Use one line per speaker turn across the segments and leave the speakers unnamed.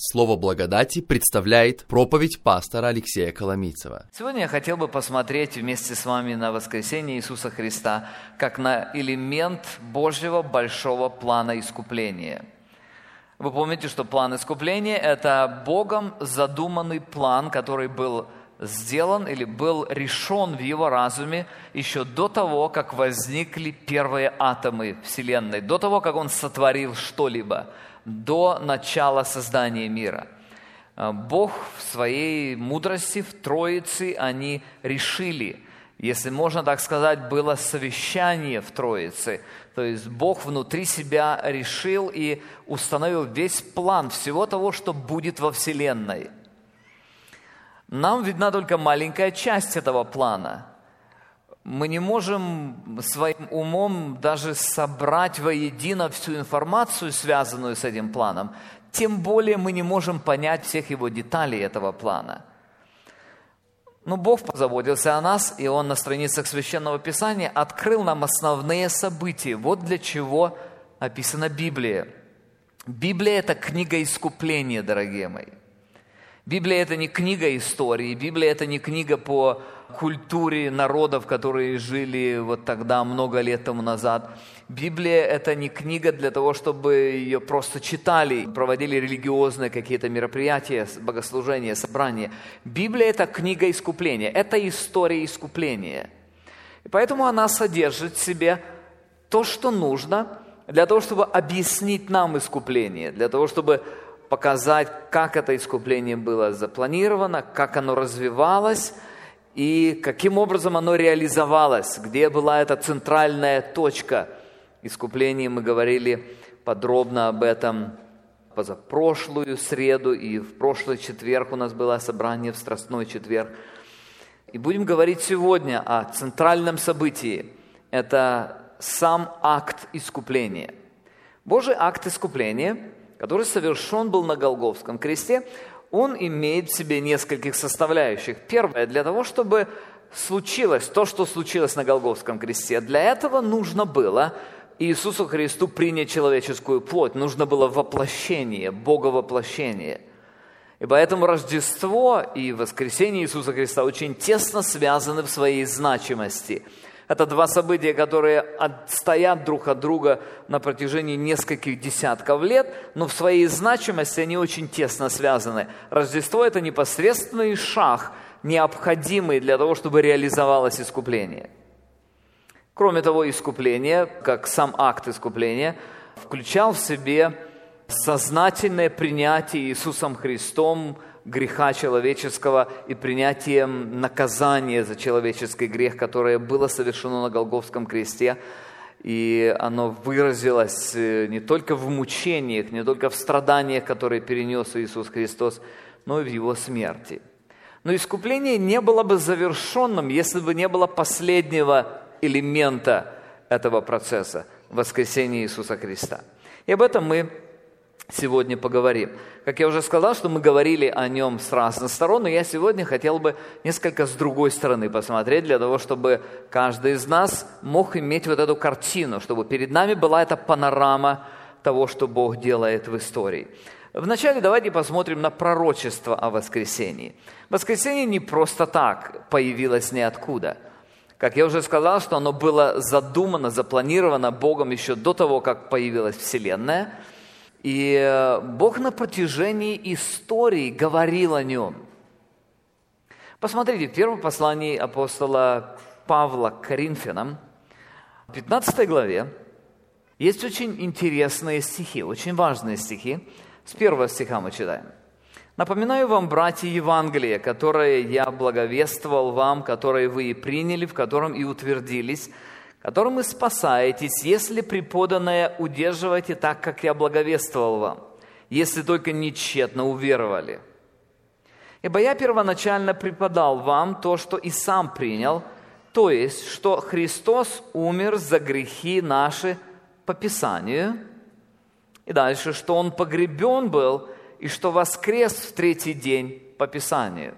Слово благодати представляет проповедь пастора Алексея Коломийцева.
Сегодня я хотел бы посмотреть вместе с вами на воскресение Иисуса Христа как на элемент Божьего большого плана искупления. Вы помните, что план искупления – это Богом задуманный план, который был сделан или был решен в Его разуме еще до того, как возникли первые атомы Вселенной, до того, как Он сотворил что-либо, до начала создания мира. Бог в своей мудрости, в Троице, они решили, если можно так сказать, было совещание в Троице. То есть Бог внутри себя решил и установил весь план всего того, что будет во Вселенной. Нам видна только маленькая часть этого плана. Мы не можем своим умом даже собрать воедино всю информацию, связанную с этим планом. Тем более мы не можем понять всех его деталей этого плана. Но Бог позаботился о нас, и Он на страницах Священного Писания открыл нам основные события. Вот для чего описана Библия. Библия – это книга искупления, дорогие мои. Библия – это не книга истории, Библия – это не книга по культуре народов, которые жили вот тогда, много лет тому назад. Библия – это не книга для того, чтобы ее просто читали, проводили религиозные какие-то мероприятия, богослужения, собрания. Библия – это книга искупления, это история искупления. И поэтому она содержит в себе то, что нужно для того, чтобы объяснить нам искупление, для того, чтобы показать, как это искупление было запланировано, как оно развивалось и каким образом оно реализовалось, где была эта центральная точка искупления. Мы говорили подробно об этом позапрошлую среду, и в прошлый четверг у нас было собрание в Страстной четверг. И будем говорить сегодня о центральном событии. Это сам акт искупления. Божий акт искупления, который совершен был на Голгофском кресте, он имеет в себе нескольких составляющих. Первое, для того, чтобы случилось то, что случилось на Голгофском кресте, для этого нужно было Иисусу Христу принять человеческую плоть, нужно было воплощение, боговоплощение. И поэтому Рождество и воскресение Иисуса Христа очень тесно связаны в своей значимости. Это два события, которые отстоят друг от друга на протяжении нескольких десятков лет, но в своей значимости они очень тесно связаны. Рождество – это непосредственный шаг, необходимый для того, чтобы реализовалось искупление. Кроме того, искупление, как сам акт искупления, включал в себе сознательное принятие Иисусом Христом греха человеческого и принятием наказания за человеческий грех, которое было совершено на Голгофском кресте. И оно выразилось не только в мучениях, не только в страданиях, которые перенес Иисус Христос, но и в Его смерти. Но искупление не было бы завершенным, если бы не было последнего элемента этого процесса – воскресения Иисуса Христа. И об этом мы сегодня поговорим. Как я уже сказал, что мы говорили о нем с разных сторон, но я сегодня хотел бы несколько с другой стороны посмотреть, для того, чтобы каждый из нас мог иметь вот эту картину, чтобы перед нами была эта панорама того, что Бог делает в истории. Вначале давайте посмотрим на пророчество о воскресении. Воскресение не просто так появилось ниоткуда. Как я уже сказал, что оно было задумано, запланировано Богом еще до того, как появилась Вселенная. И Бог на протяжении истории говорил о нем. Посмотрите, в первом послании апостола Павла к Коринфянам, в 15 главе, есть очень интересные стихи, очень важные стихи. С первого стиха мы читаем. «Напоминаю вам, братья, Евангелие, которое я благовествовал вам, которое вы и приняли, в котором и утвердились, которым и спасаетесь, если преподанное удерживаете так, как я благовествовал вам, если только не тщетно уверовали. Ибо я первоначально преподал вам то, что и сам принял, то есть, что Христос умер за грехи наши по Писанию, и дальше, что Он погребен был, и что воскрес в третий день по Писанию».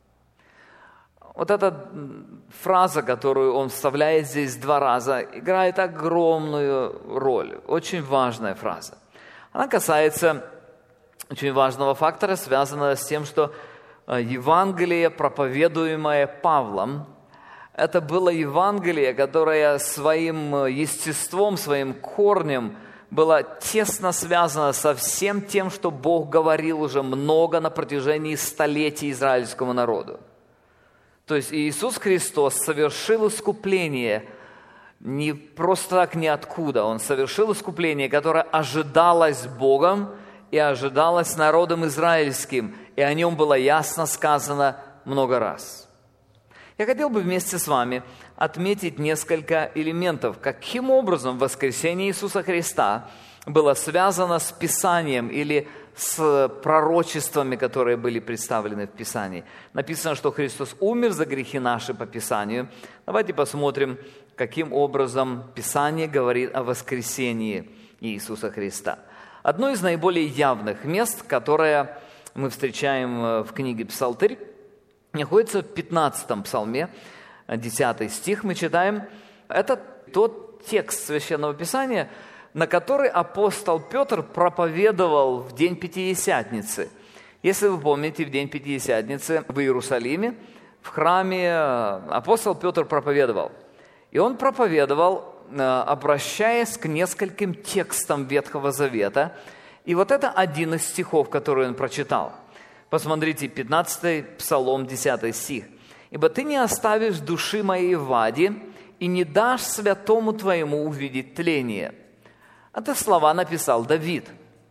Вот эта фраза, которую он вставляет здесь два раза, играет огромную роль. Очень важная фраза. Она касается очень важного фактора, связанного с тем, что Евангелие, проповедуемое Павлом, это было Евангелие, которое своим естеством, своим корнем было тесно связано со всем тем, что Бог говорил уже много на протяжении столетий израильскому народу. То есть Иисус Христос совершил искупление не просто так ниоткуда. Он совершил искупление, которое ожидалось Богом и ожидалось народом израильским, и о нем было ясно сказано много раз. Я хотел бы вместе с вами отметить несколько элементов, каким образом воскресение Иисуса Христа было связано с Писанием или с пророчествами, которые были представлены в Писании. Написано, что Христос умер за грехи наши по Писанию. Давайте посмотрим, каким образом Писание говорит о воскресении Иисуса Христа. Одно из наиболее явных мест, которое мы встречаем в книге «Псалтырь», находится в 15-м псалме, 10 стих мы читаем. Это тот текст Священного Писания, на который апостол Петр проповедовал в день Пятидесятницы. Если вы помните, в день Пятидесятницы в Иерусалиме, в храме апостол Петр проповедовал. И он проповедовал, обращаясь к нескольким текстам Ветхого Завета. И вот это один из стихов, который он прочитал. Посмотрите, 15-й Псалом, 10 стих. «Ибо ты не оставишь души моей в аде, и не дашь святому твоему увидеть тление». Это слова написал Давид.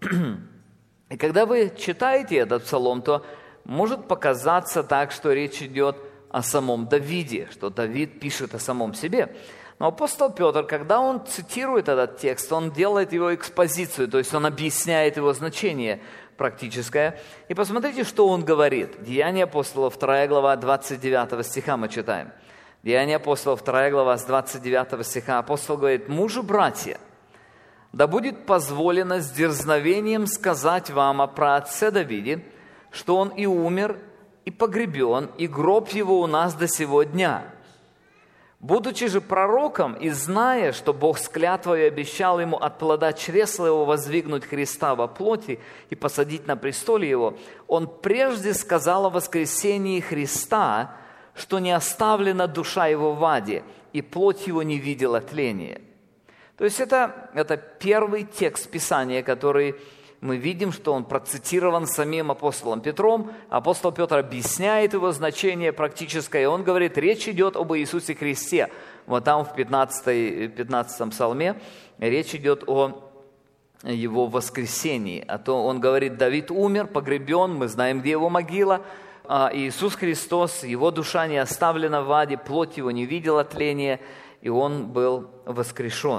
И когда вы читаете этот псалом, то может показаться так, что речь идет о самом Давиде, что Давид пишет о самом себе. Но апостол Петр, когда он цитирует этот текст, он делает его экспозицию, то есть он объясняет его значение практическое. И посмотрите, что он говорит. Деяния апостолов, 2 глава, 29 стиха мы читаем. Деяния апостолов, 2 глава, с 29 стиха. Апостол говорит: «Мужи, братья, да будет позволено с дерзновением сказать вам о праотце Давиде, что он и умер, и погребен, и гроб его у нас до сего дня. Будучи же пророком и зная, что Бог с клятвой обещал ему от плода чресла его воздвигнуть Христа во плоти и посадить на престоле его, он прежде сказал о воскресении Христа, что не оставлена душа его в аде, и плоть его не видела тления». То есть это первый текст Писания, который мы видим, что он процитирован самим апостолом Петром. Апостол Петр объясняет его значение практическое, и он говорит, речь идет об Иисусе Христе. Вот там в 15-м псалме речь идет о его воскресении. А то он говорит, Давид умер, погребен, мы знаем, где его могила. А Иисус Христос, его душа не оставлена в аде, плоть его не видела тления, и он был воскрешен.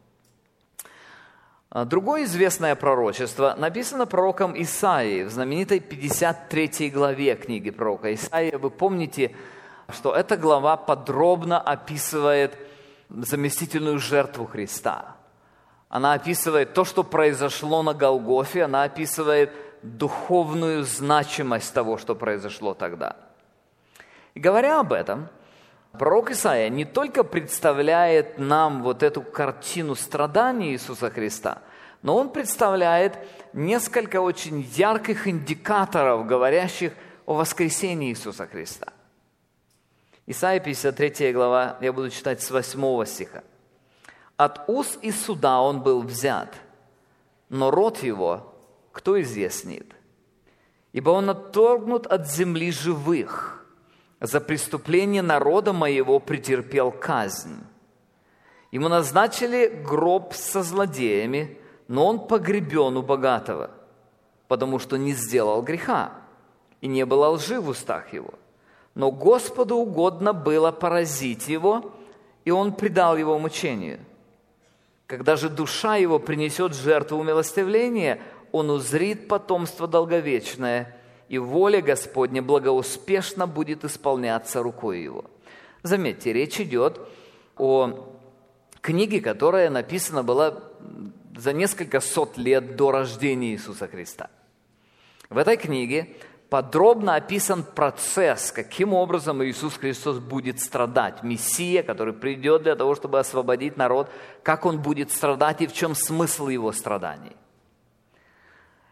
Другое известное пророчество написано пророком Исаией в знаменитой 53 главе книги пророка Исаии. Вы помните, что эта глава подробно описывает заместительную жертву Христа. Она описывает то, что произошло на Голгофе, она описывает духовную значимость того, что произошло тогда. И говоря об этом, пророк Исаия не только представляет нам вот эту картину страданий Иисуса Христа, но он представляет несколько очень ярких индикаторов, говорящих о воскресении Иисуса Христа. Исаия 53 глава, я буду читать с 8 стиха. «От уз и суда он был взят, но род его кто изъяснит? Ибо он отторгнут от земли живых. За преступление народа моего претерпел казнь. Ему назначили гроб со злодеями, но он погребен у богатого, потому что не сделал греха, и не было лжи в устах его. Но Господу угодно было поразить его, и он предал его мучению. Когда же душа его принесет жертву умилостивления, он узрит потомство долговечное, и воля Господня благоуспешно будет исполняться рукой его». Заметьте, речь идет о книге, которая написана была за несколько сот лет до рождения Иисуса Христа. В этой книге подробно описан процесс, каким образом Иисус Христос будет страдать. Мессия, который придет для того, чтобы освободить народ, как он будет страдать и в чем смысл его страданий.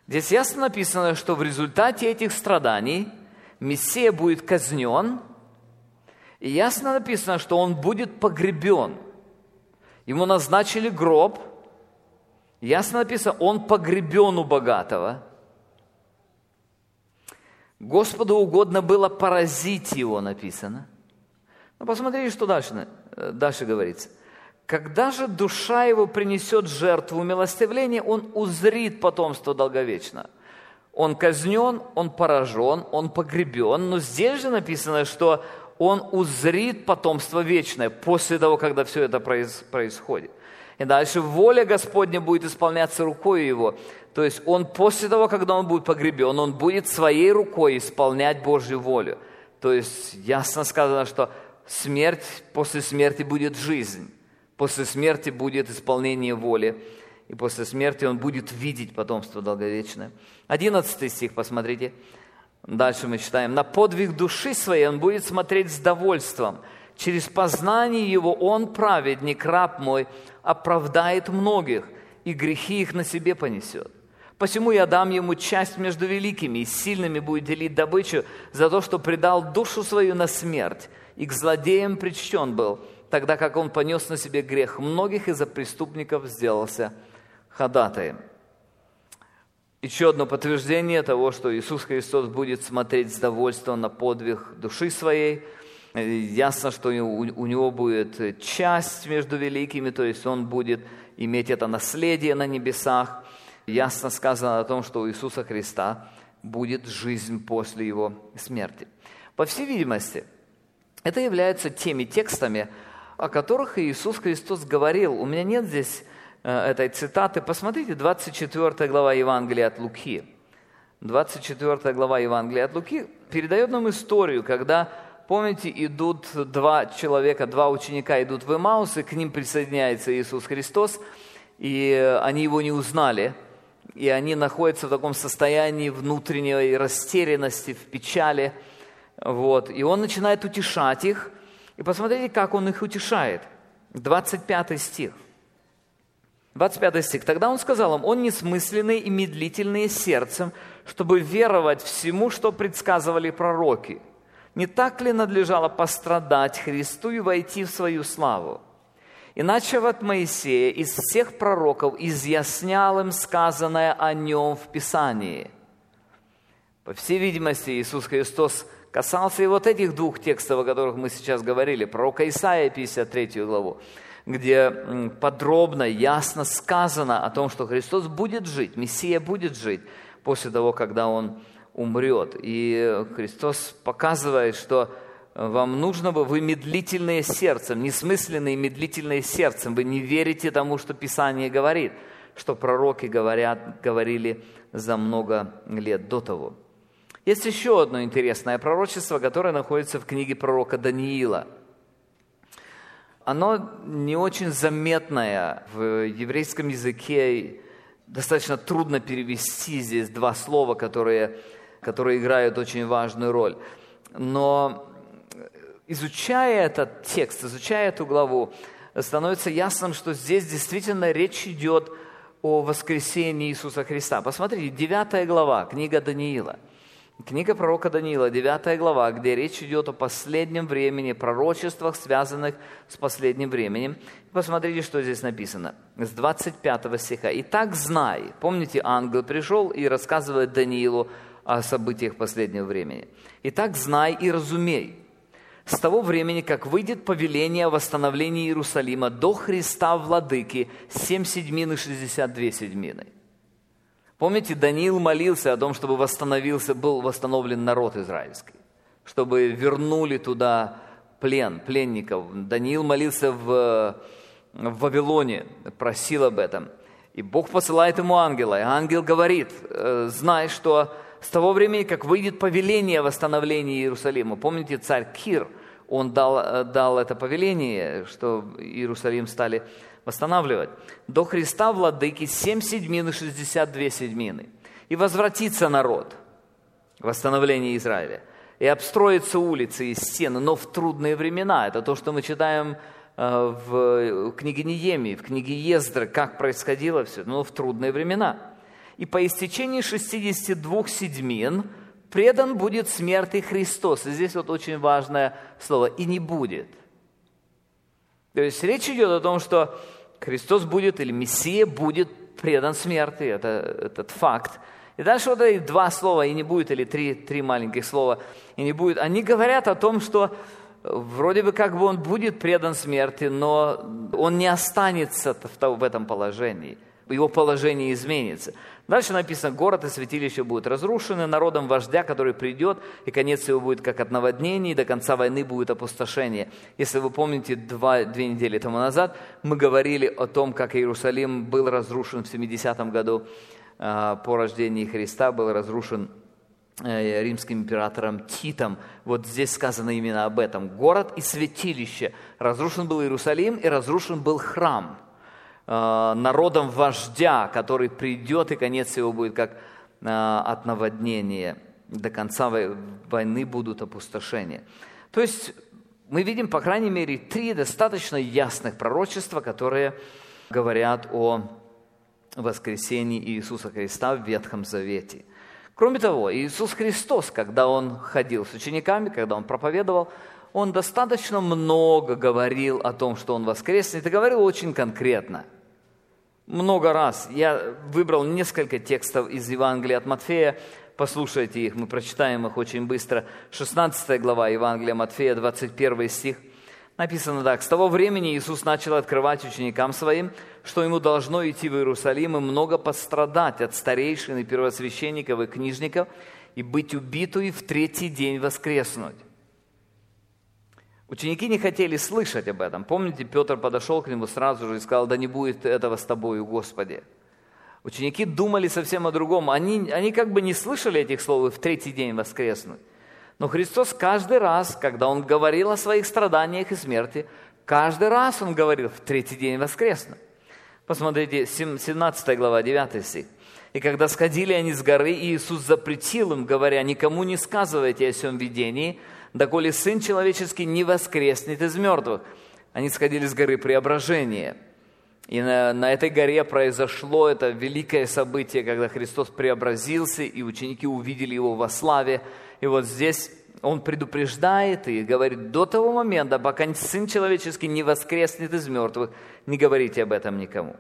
Здесь ясно написано, что в результате этих страданий Мессия будет казнен, и ясно написано, что он будет погребен. Ему назначили гроб, ясно написано, он погребен у богатого. Господу угодно было поразить его, написано. Но посмотрите, что дальше говорится. Когда же душа его принесет жертву умилостивления, он узрит потомство долговечно. Он казнен, он поражен, он погребен. Но здесь же написано, что он узрит потомство вечное после того, когда все это происходит. И дальше воля Господня будет исполняться рукой его. То есть он после того, когда он будет погребен, он будет своей рукой исполнять Божью волю. То есть ясно сказано, что после смерти будет жизнь. После смерти будет исполнение воли. И после смерти он будет видеть потомство долговечное. 11 стих, посмотрите. Дальше мы читаем. «На подвиг души своей он будет смотреть с довольством. Через познание его он, праведник, раб мой, оправдает многих, и грехи их на себе понесет. Посему я дам ему часть между великими, и сильными будет делить добычу за то, что предал душу свою на смерть, и к злодеям причтен был, тогда как он понес на себе грех многих, и за преступников сделался ходатаем». Еще одно подтверждение того, что Иисус Христос будет смотреть с довольством на подвиг души своей. Ясно, что у него будет часть между великими, то есть он будет иметь это наследие на небесах. Ясно сказано о том, что у Иисуса Христа будет жизнь после его смерти. По всей видимости, это являются теми текстами, о которых Иисус Христос говорил. У меня нет здесь этой цитаты. Посмотрите, 24 глава Евангелия от Луки. 24 глава Евангелия от Луки передает нам историю, когда, помните, идут два ученика идут в Эмаус, и к ним присоединяется Иисус Христос, и они его не узнали, и они находятся в таком состоянии внутренней растерянности, в печали. И он начинает утешать их. И посмотрите, как он их утешает. 25 стих. 25 стих. «Тогда он сказал им: он несмысленный и медлительный сердцем, чтобы веровать всему, что предсказывали пророки. Не так ли надлежало пострадать Христу и войти в свою славу? Иначе от Моисея из всех пророков изъяснял им сказанное о нем в Писании». По всей видимости, Иисус Христос касался и вот этих двух текстов, о которых мы сейчас говорили, пророка Исаия, 53 главу, где подробно, ясно сказано о том, что Христос будет жить, Мессия будет жить после того, когда Он умрет. И Христос показывает, что вам нужно бы, вы медлительные сердцем, несмысленные медлительные сердцем, вы не верите тому, что Писание говорит, что пророки говорили за много лет до того. Есть еще одно интересное пророчество, которое находится в книге пророка Даниила. Оно не очень заметное в еврейском языке, достаточно трудно перевести здесь два слова, которые играют очень важную роль. Но изучая этот текст, изучая эту главу, становится ясным, что здесь действительно речь идет о воскресении Иисуса Христа. Посмотрите, 9 глава, книга Даниила. Книга пророка Даниила, 9 глава, где речь идет о последнем времени, пророчествах, связанных с последним временем. Посмотрите, что здесь написано, с 25 стиха. «Итак, знай». Помните, ангел пришел и рассказывает Даниилу о событиях последнего времени. «Итак, знай и разумей. С того времени, как выйдет повеление о восстановлении Иерусалима до Христа Владыки, 7 седьмин и 62 седьмины». Помните, Даниил молился о том, чтобы был восстановлен народ израильский, чтобы вернули туда пленников. Даниил молился в Вавилоне, просил об этом. И Бог посылает ему ангела, и ангел говорит: знай, что с того времени, как выйдет повеление о восстановлении Иерусалима, помните, царь Кир, он дал это повеление, что Иерусалим стали восстанавливать, до Христа Владыки 7 седьмин и 62 седьмины. И возвратится народ, восстановление Израиля, и обстроятся улицы и стены, но в трудные времена. Это то, что мы читаем в книге Неемии, в книге Ездры, как происходило все, но в трудные времена. и по истечении 62 седмин предан будет смерти Христос». И здесь вот очень важное слово «и не будет». То есть речь идет о том, что Христос будет, или Мессия будет предан смерти, это этот факт. И дальше вот эти два слова «и не будет», или три маленьких слова «и не будет», они говорят о том, что вроде бы как бы он будет предан смерти, но он не останется в этом положении. Его положение изменится. Дальше написано: город и святилище будут разрушены народом вождя, который придет, и конец его будет как от наводнений, и до конца войны будет опустошение. Если вы помните, 2 недели тому назад мы говорили о том, как Иерусалим был разрушен в 70 году по рождении Христа, был разрушен римским императором Титом. Вот здесь сказано именно об этом. Город и святилище. Разрушен был Иерусалим, и разрушен был храм народом вождя, который придет, и конец его будет как от наводнения. До конца войны будут опустошения. То есть мы видим, по крайней мере, 3 достаточно ясных пророчества, которые говорят о воскресении Иисуса Христа в Ветхом Завете. Кроме того, Иисус Христос, когда Он ходил с учениками, когда Он проповедовал, Он достаточно много говорил о том, что Он воскреснет, и говорил очень конкретно. Много раз. Я выбрал несколько текстов из Евангелия от Матфея. Послушайте их, мы прочитаем их очень быстро. 16 глава Евангелия Матфея, 21 стих. Написано так: «С того времени Иисус начал открывать ученикам Своим, что Ему должно идти в Иерусалим и много пострадать от старейшин и первосвященников и книжников и быть убиту и в 3-й день воскреснуть». Ученики не хотели слышать об этом. Помните, Петр подошел к Нему сразу же и сказал: «Да не будет этого с Тобою, Господи». Ученики думали совсем о другом. Они как бы не слышали этих слов и в 3-й день воскреснуть. Но Христос каждый раз, когда Он говорил о Своих страданиях и смерти, каждый раз Он говорил: в 3-й день воскреснуть. Посмотрите, 17 глава, 9 стих. «И когда сходили они с горы, Иисус запретил им, говоря: никому не сказывайте о сем видении, доколе Сын Человеческий не воскреснет из мертвых». Они сходили с горы Преображения. И на этой горе произошло это великое событие, когда Христос преобразился, и ученики увидели Его во славе. И вот здесь Он предупреждает и говорит: до того момента, пока Сын Человеческий не воскреснет из мертвых, не говорите об этом никому.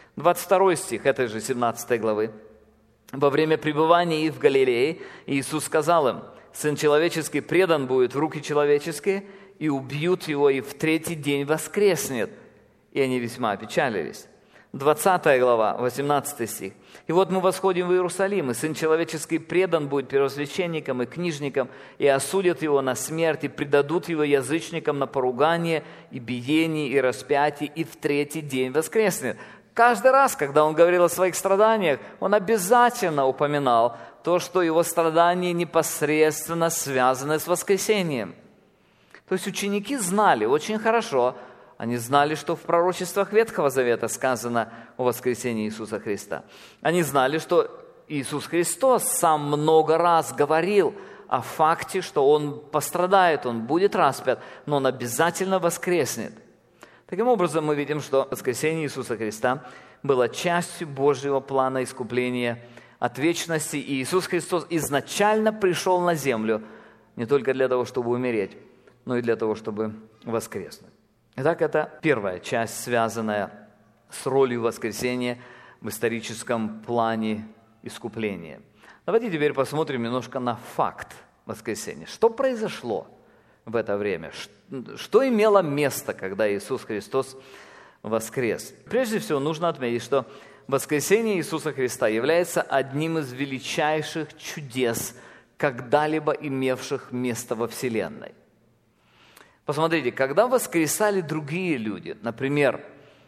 22 стих этой же 17 главы. «Во время пребывания их в Галилее Иисус сказал им: Сын Человеческий предан будет в руки человеческие, и убьют Его, и в 3-й день воскреснет». И они весьма опечалились. 20 глава, 18 стих. «И вот мы восходим в Иерусалим, и Сын Человеческий предан будет первосвященникам и книжникам, и осудят Его на смерть, и предадут Его язычникам на поругание, и биение, и распятие, и в 3-й день воскреснет». Каждый раз, когда Он говорил о Своих страданиях, Он обязательно упоминал то, что Его страдания непосредственно связаны с воскресением. То есть ученики знали очень хорошо, они знали, что в пророчествах Ветхого Завета сказано о воскресении Иисуса Христа. Они знали, что Иисус Христос сам много раз говорил о факте, что Он пострадает, Он будет распят, но Он обязательно воскреснет. Таким образом, мы видим, что воскресение Иисуса Христа было частью Божьего плана искупления от вечности. И Иисус Христос изначально пришел на землю не только для того, чтобы умереть, но и для того, чтобы воскреснуть. Итак, это первая часть, связанная с ролью воскресения в историческом плане искупления. Давайте теперь посмотрим немножко на факт воскресения. Что произошло в это время? Что имело место, когда Иисус Христос воскрес? Прежде всего, нужно отметить, что воскресение Иисуса Христа является одним из величайших чудес, когда-либо имевших место во Вселенной. Посмотрите, когда воскресали другие люди, например,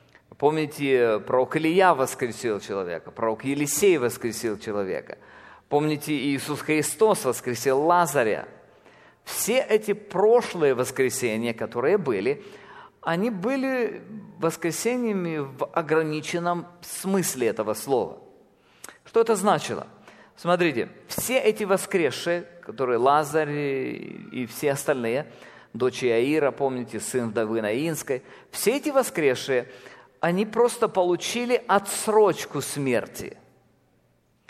помните, пророк Илия воскресил человека, пророк Елисей воскресил человека, помните, Иисус Христос воскресил Лазаря. Все эти прошлые воскресения, которые были, они были воскресениями в ограниченном смысле этого слова. Что это значило? Смотрите, все эти воскресшие, которые Лазарь и все остальные, дочь Иаира, помните, сын вдовы Наинской, все эти воскресшие, они просто получили отсрочку смерти.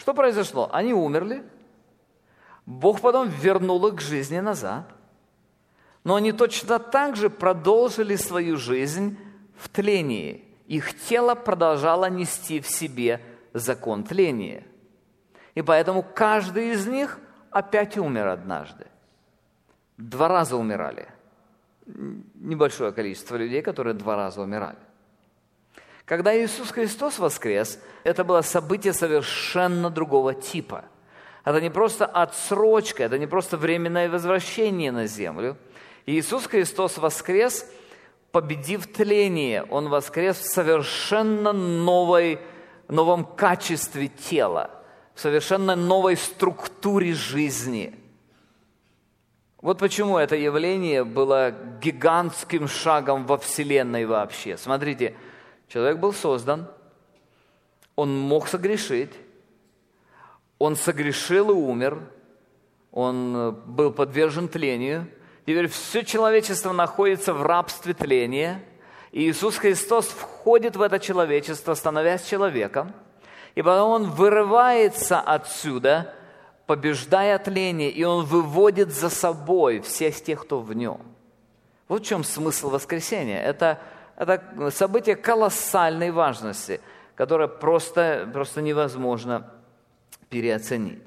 Что произошло? Они умерли, Бог потом вернул их к жизни назад, но они точно так же продолжили свою жизнь в тлении. Их тело продолжало нести в себе закон тления. И поэтому каждый из них опять умер однажды. 2 раза умирали. Небольшое количество людей, которые 2 раза умирали. Когда Иисус Христос воскрес, это было событие совершенно другого типа. Это не просто отсрочка, это не просто временное возвращение на землю. Иисус Христос воскрес, победив тление. Он воскрес в совершенно новом качестве тела, в совершенно новой структуре жизни. Вот почему это явление было гигантским шагом во Вселенной вообще. Смотрите, человек был создан, он мог согрешить, он согрешил и умер, он был подвержен тлению. Теперь все человечество находится в рабстве тления. И Иисус Христос входит в это человечество, становясь человеком. И потом Он вырывается отсюда, побеждая тление, и Он выводит за собой всех тех, кто в Нем. Вот в чем смысл воскресения. Это событие колоссальной важности, которое просто невозможно переоценить.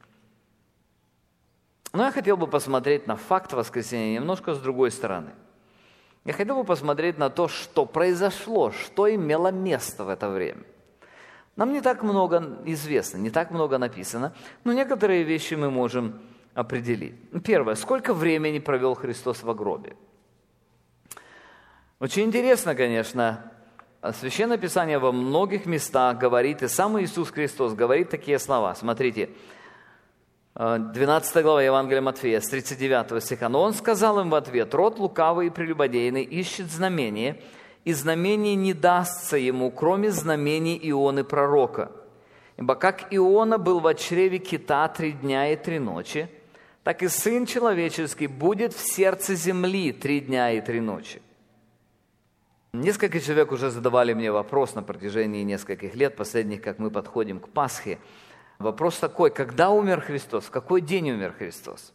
Но я хотел бы посмотреть на факт воскресения немножко с другой стороны. Я хотел бы посмотреть на то, что произошло, что имело место в это время. Нам не так много известно, не так много написано, но некоторые вещи мы можем определить. Первое. Сколько времени провел Христос в гробе? Очень интересно, конечно, Священное Писание во многих местах говорит, и сам Иисус Христос говорит такие слова. Смотрите, 12 глава Евангелия Матфея, с 39 стиха. «Но Он сказал им в ответ: род лукавый и прелюбодейный ищет знамение, и знамение не дастся ему, кроме знамений Ионы пророка. Ибо как Иона был во чреве кита 3 дня и 3 ночи, так и Сын Человеческий будет в сердце земли 3 дня и 3 ночи». Несколько человек уже задавали мне вопрос на протяжении нескольких лет, последних, как мы подходим к Пасхе. Вопрос такой: когда умер Христос? В какой день умер Христос?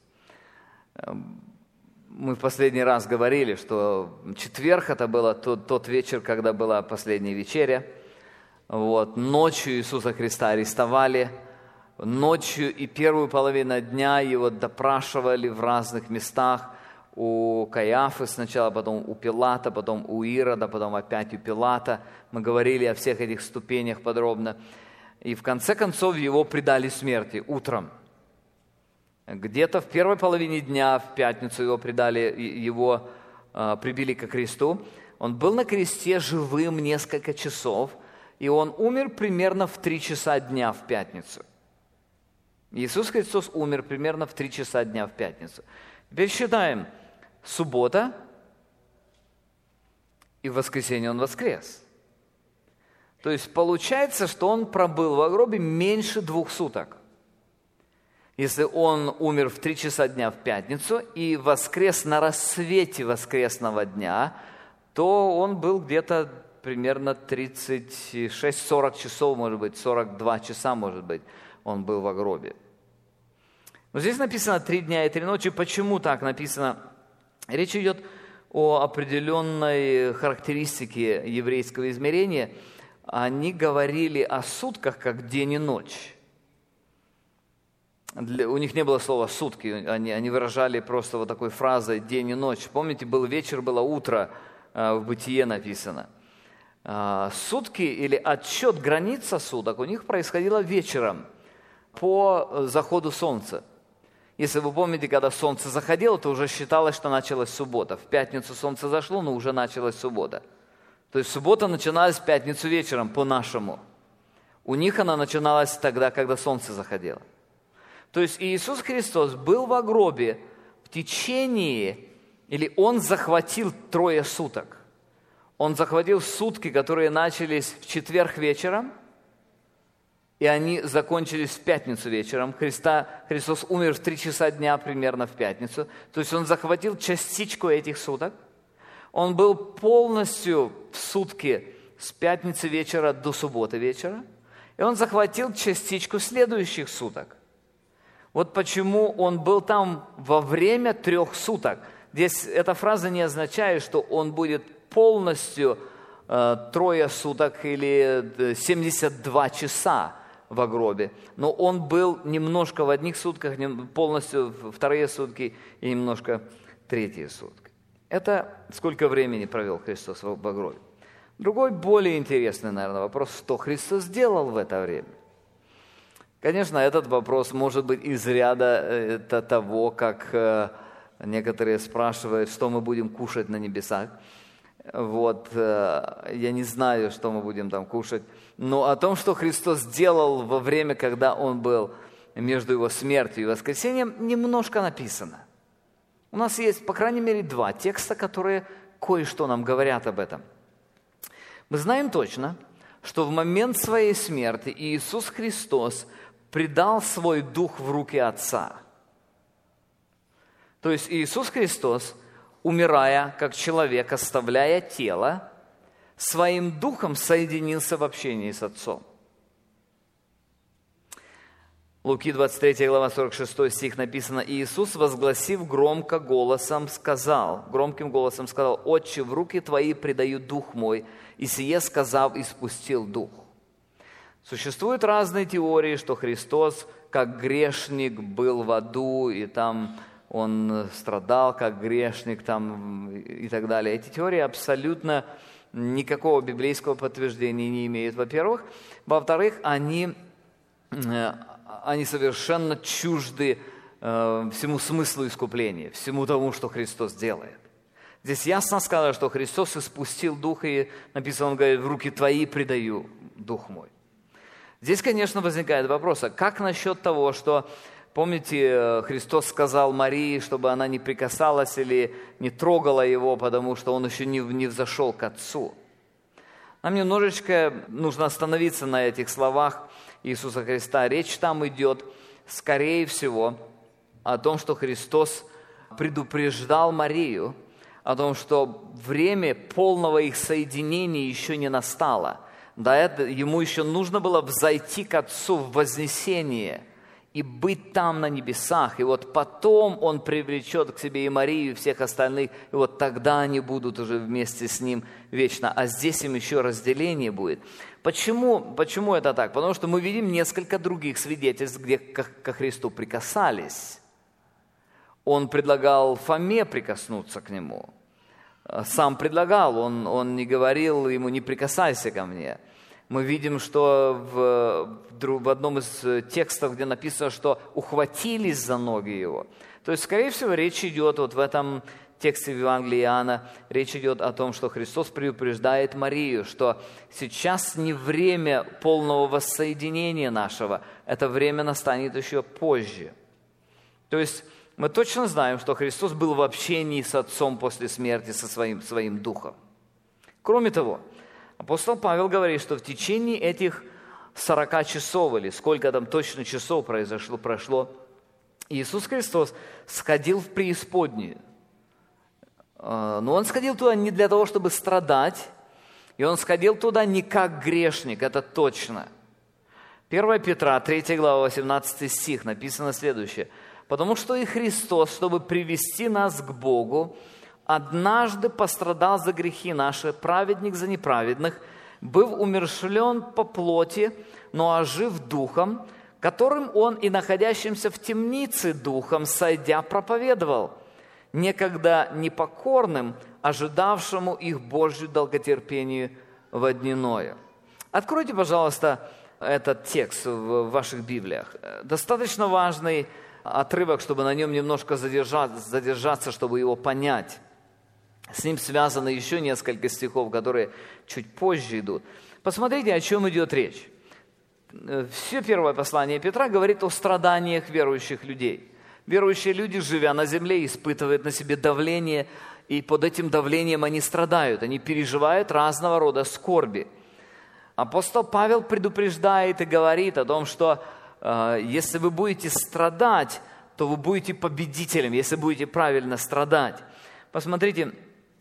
Мы в последний раз говорили, что четверг это был тот вечер, когда была последняя вечеря. Ночью Иисуса Христа арестовали. Ночью и первую половину дня Его допрашивали в разных местах. У Каиафы сначала, потом у Пилата, потом у Ирода, потом опять у Пилата. Мы говорили о всех этих ступенях подробно. И в конце концов Его предали смерти утром. Где-то в первой половине дня, в пятницу Его прибили ко кресту. Он был на кресте живым несколько часов, и Он умер примерно в 3 часа дня в пятницу. Иисус Христос умер примерно в 3 часа дня в пятницу. Теперь считаем: суббота, и в воскресенье Он воскрес. То есть получается, что Он пробыл в гробе меньше 2 суток. Если Он умер в 3 часа дня в пятницу и воскрес на рассвете воскресного дня, то Он был где-то примерно 36-40 часов, может быть, 42 часа, может быть, Он был в гробе. Но здесь написано 3 дня и 3 ночи. Почему так написано? Речь идет о определенной характеристике еврейского измерения. Они говорили о сутках как день и ночь. У них не было слова «сутки», они выражали просто вот такой фразой «день и ночь». Помните, был вечер, было утро, в Бытие написано. Сутки или отсчет границ суток у них происходило вечером по заходу солнца. Если вы помните, когда солнце заходило, то уже считалось, что началась суббота. В пятницу солнце зашло, но уже началась суббота. То есть суббота начиналась в пятницу вечером по-нашему. У них она начиналась тогда, когда солнце заходило. То есть Иисус Христос был в гробе в течение, или Он захватил 3 суток. Он захватил сутки, которые начались в четверг вечером, и они закончились в пятницу вечером. Христос умер в 3 часа дня примерно в пятницу. То есть Он захватил частичку этих суток. Он был полностью в сутки с пятницы вечера до субботы вечера. И он захватил частичку следующих суток. Вот почему он был там во время 3 суток. Здесь эта фраза не означает, что он будет полностью 3 суток или 72 часа в гробе. Но он был немножко в одних сутках, полностью 2 сутки и немножко 3 сутки. Это сколько времени провел Христос в гробе. Другой, более интересный, наверное, вопрос, что Христос сделал в это время. Конечно, этот вопрос может быть из ряда того, как некоторые спрашивают, что мы будем кушать на небесах. Вот, я не знаю, что мы будем там кушать. Но о том, что Христос сделал во время, когда Он был между Его смертью и воскресением, немножко написано. У нас есть, по крайней мере, 2 текста, которые кое-что нам говорят об этом. Мы знаем точно, что в момент Своей смерти Иисус Христос предал Свой Дух в руки Отца. То есть Иисус Христос, умирая как человек, оставляя тело, Своим Духом соединился в общении с Отцом. Луки 23 глава 46 стих написано: «Иисус, возгласив громким голосом сказал, «Отче, в руки Твои предаю Дух Мой», и сие сказав, испустил Дух». Существуют разные теории, что Христос, как грешник, был в аду, и там Он страдал, как грешник, там, и так далее. Эти теории абсолютно никакого библейского подтверждения не имеют, во-первых. Во-вторых, они совершенно чужды всему смыслу искупления, всему тому, что Христос делает. Здесь ясно сказано, что Христос испустил Дух, и написано, Он говорит: «В руки Твои предаю Дух Мой». Здесь, конечно, возникает вопрос, а как насчет того, что, помните, Христос сказал Марии, чтобы она не прикасалась или не трогала Его, потому что Он еще не взошел к Отцу? Нам немножечко нужно остановиться на этих словах Иисуса Христа. Речь там идет, скорее всего, о том, что Христос предупреждал Марию, о том, что время полного их соединения еще не настало. Ему еще нужно было взойти к Отцу в вознесение и быть там на небесах. И вот потом Он привлечет к себе и Марию, и всех остальных, и вот тогда они будут уже вместе с Ним вечно. А здесь им еще разделение будет. Почему это так? Потому что мы видим несколько других свидетельств, где ко Христу прикасались. Он предлагал Фоме прикоснуться к Нему. Сам предлагал, он не говорил ему: «Не прикасайся ко мне». Мы видим, что в одном из текстов, где написано, что ухватились за ноги Его. То есть, скорее всего, речь идет вот в этом тексте в Евангелии Иоанна, речь идет о том, что Христос предупреждает Марию, что сейчас не время полного воссоединения нашего, это время настанет еще позже. То есть, мы точно знаем, что Христос был в общении с Отцом после смерти со своим Духом. Кроме того, апостол Павел говорит, что в течение этих 40 часов, или сколько там точно часов прошло, Иисус Христос сходил в преисподнюю. Но Он сходил туда не для того, чтобы страдать, и Он сходил туда не как грешник, это точно. 1 Петра, 3 глава, 18 стих, написано следующее: «Потому что и Христос, чтобы привести нас к Богу, однажды пострадал за грехи наши, праведник за неправедных, быв умерщвлен по плоти, но ожив духом, которым Он и находящимся в темнице духом, сойдя, проповедовал, некогда непокорным, ожидавшему их Божью долготерпению во дневное». Откройте, пожалуйста, этот текст в ваших Библиях. Достаточно важный отрывок, чтобы на нем немножко задержаться, чтобы его понять. С ним связано еще несколько стихов, которые чуть позже идут. Посмотрите, о чем идет речь. Все первое послание Петра говорит о страданиях верующих людей. Верующие люди, живя на земле, испытывают на себе давление, и под этим давлением они страдают, они переживают разного рода скорби. Апостол Павел предупреждает и говорит о том, что если вы будете страдать, то вы будете победителем, если будете правильно страдать. Посмотрите,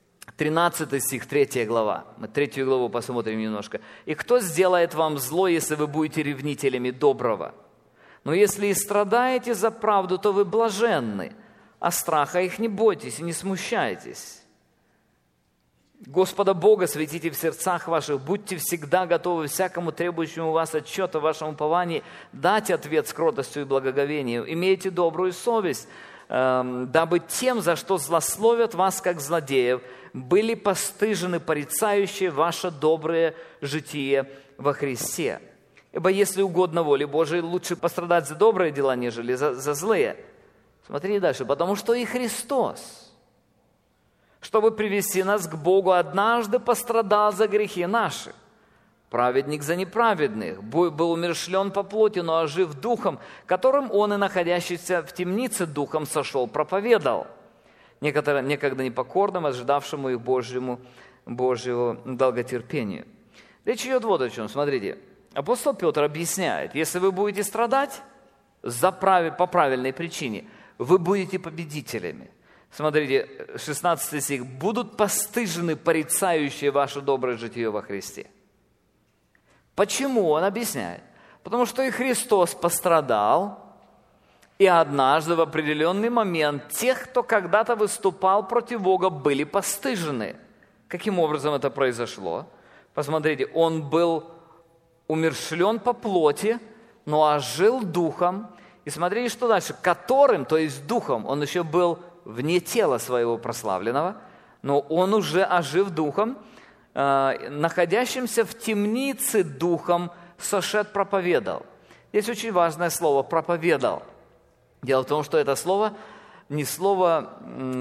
13 стих, 3 глава. Мы 3 главу посмотрим немножко. «И кто сделает вам зло, если вы будете ревнителями доброго? Но если и страдаете за правду, то вы блаженны, а страха их не бойтесь и не смущайтесь. Господа Бога светите в сердцах ваших, будьте всегда готовы всякому требующему у вас отчета в вашем уповании дать ответ с кротостью и благоговением. Имейте добрую совесть, дабы тем, за что злословят вас, как злодеев, были постыжены порицающие ваше доброе житие во Христе. Ибо если угодно воле Божией, лучше пострадать за добрые дела, нежели за злые». Смотри дальше. «Потому что и Христос, чтобы привести нас к Богу, однажды пострадал за грехи наши. Праведник за неправедных, был умерщвлен по плоти, но ожив духом, которым он и находящийся в темнице духом сошел, проповедовал некогда непокорным, ожидавшему их Божьему долготерпению». Речь идет вот о чем. Смотрите, апостол Петр объясняет, если вы будете страдать по правильной причине, вы будете победителями. Смотрите, 16 стих. «Будут постыжены порицающие ваше доброе житие во Христе». Почему? Он объясняет. Потому что и Христос пострадал, и однажды в определенный момент тех, кто когда-то выступал против Бога, были постыжены. Каким образом это произошло? Посмотрите, Он был умерщвлен по плоти, но ожил духом. И смотрите, что дальше. Которым, то есть духом, он еще был вне тела своего прославленного, но он уже, ожив духом, находящимся в темнице духом, сошед проповедал. Здесь очень важное слово «проповедал». Дело в том, что это слово не слово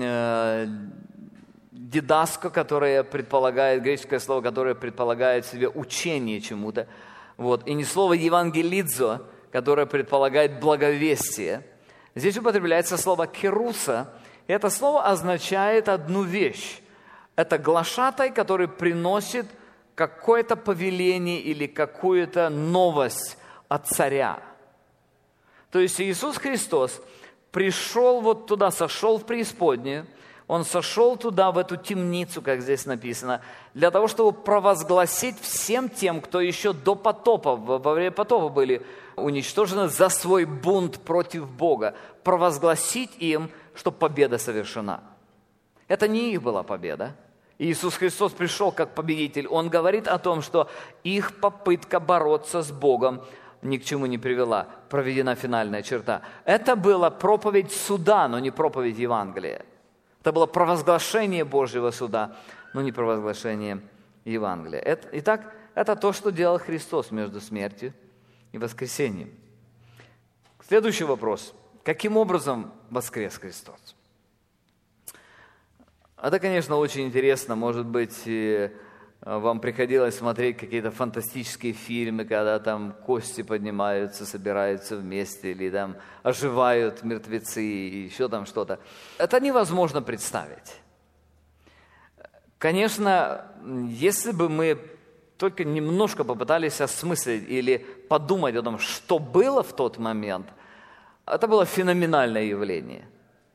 «дидаско», которое предполагает, греческое слово, которое предполагает в себе учение чему-то, и не слово «евангелидзо», которое предполагает благовестие. Здесь употребляется слово «керуса». И это слово означает одну вещь. Это глашатай, который приносит какое-то повеление или какую-то новость от царя. То есть Иисус Христос пришел вот туда, сошел в преисподнюю, Он сошел туда, в эту темницу, как здесь написано, для того, чтобы провозгласить всем тем, кто еще до потопа, во время потопа были уничтожены за свой бунт против Бога, провозгласить им, что победа совершена. Это не их была победа. Иисус Христос пришел как победитель. Он говорит о том, что их попытка бороться с Богом ни к чему не привела. Проведена финальная черта. Это была проповедь суда, но не проповедь Евангелия. Это было провозглашение Божьего суда, но не провозглашение Евангелия. Итак, это то, что делал Христос между смертью и воскресением. Следующий вопрос. Каким образом воскрес Христос? Это, конечно, очень интересно. Может быть, вам приходилось смотреть какие-то фантастические фильмы, когда там кости поднимаются, собираются вместе, или там оживают мертвецы, и еще там что-то. Это невозможно представить. Конечно, если бы мы только немножко попытались осмыслить или подумать о том, что было в тот момент, это было феноменальное явление.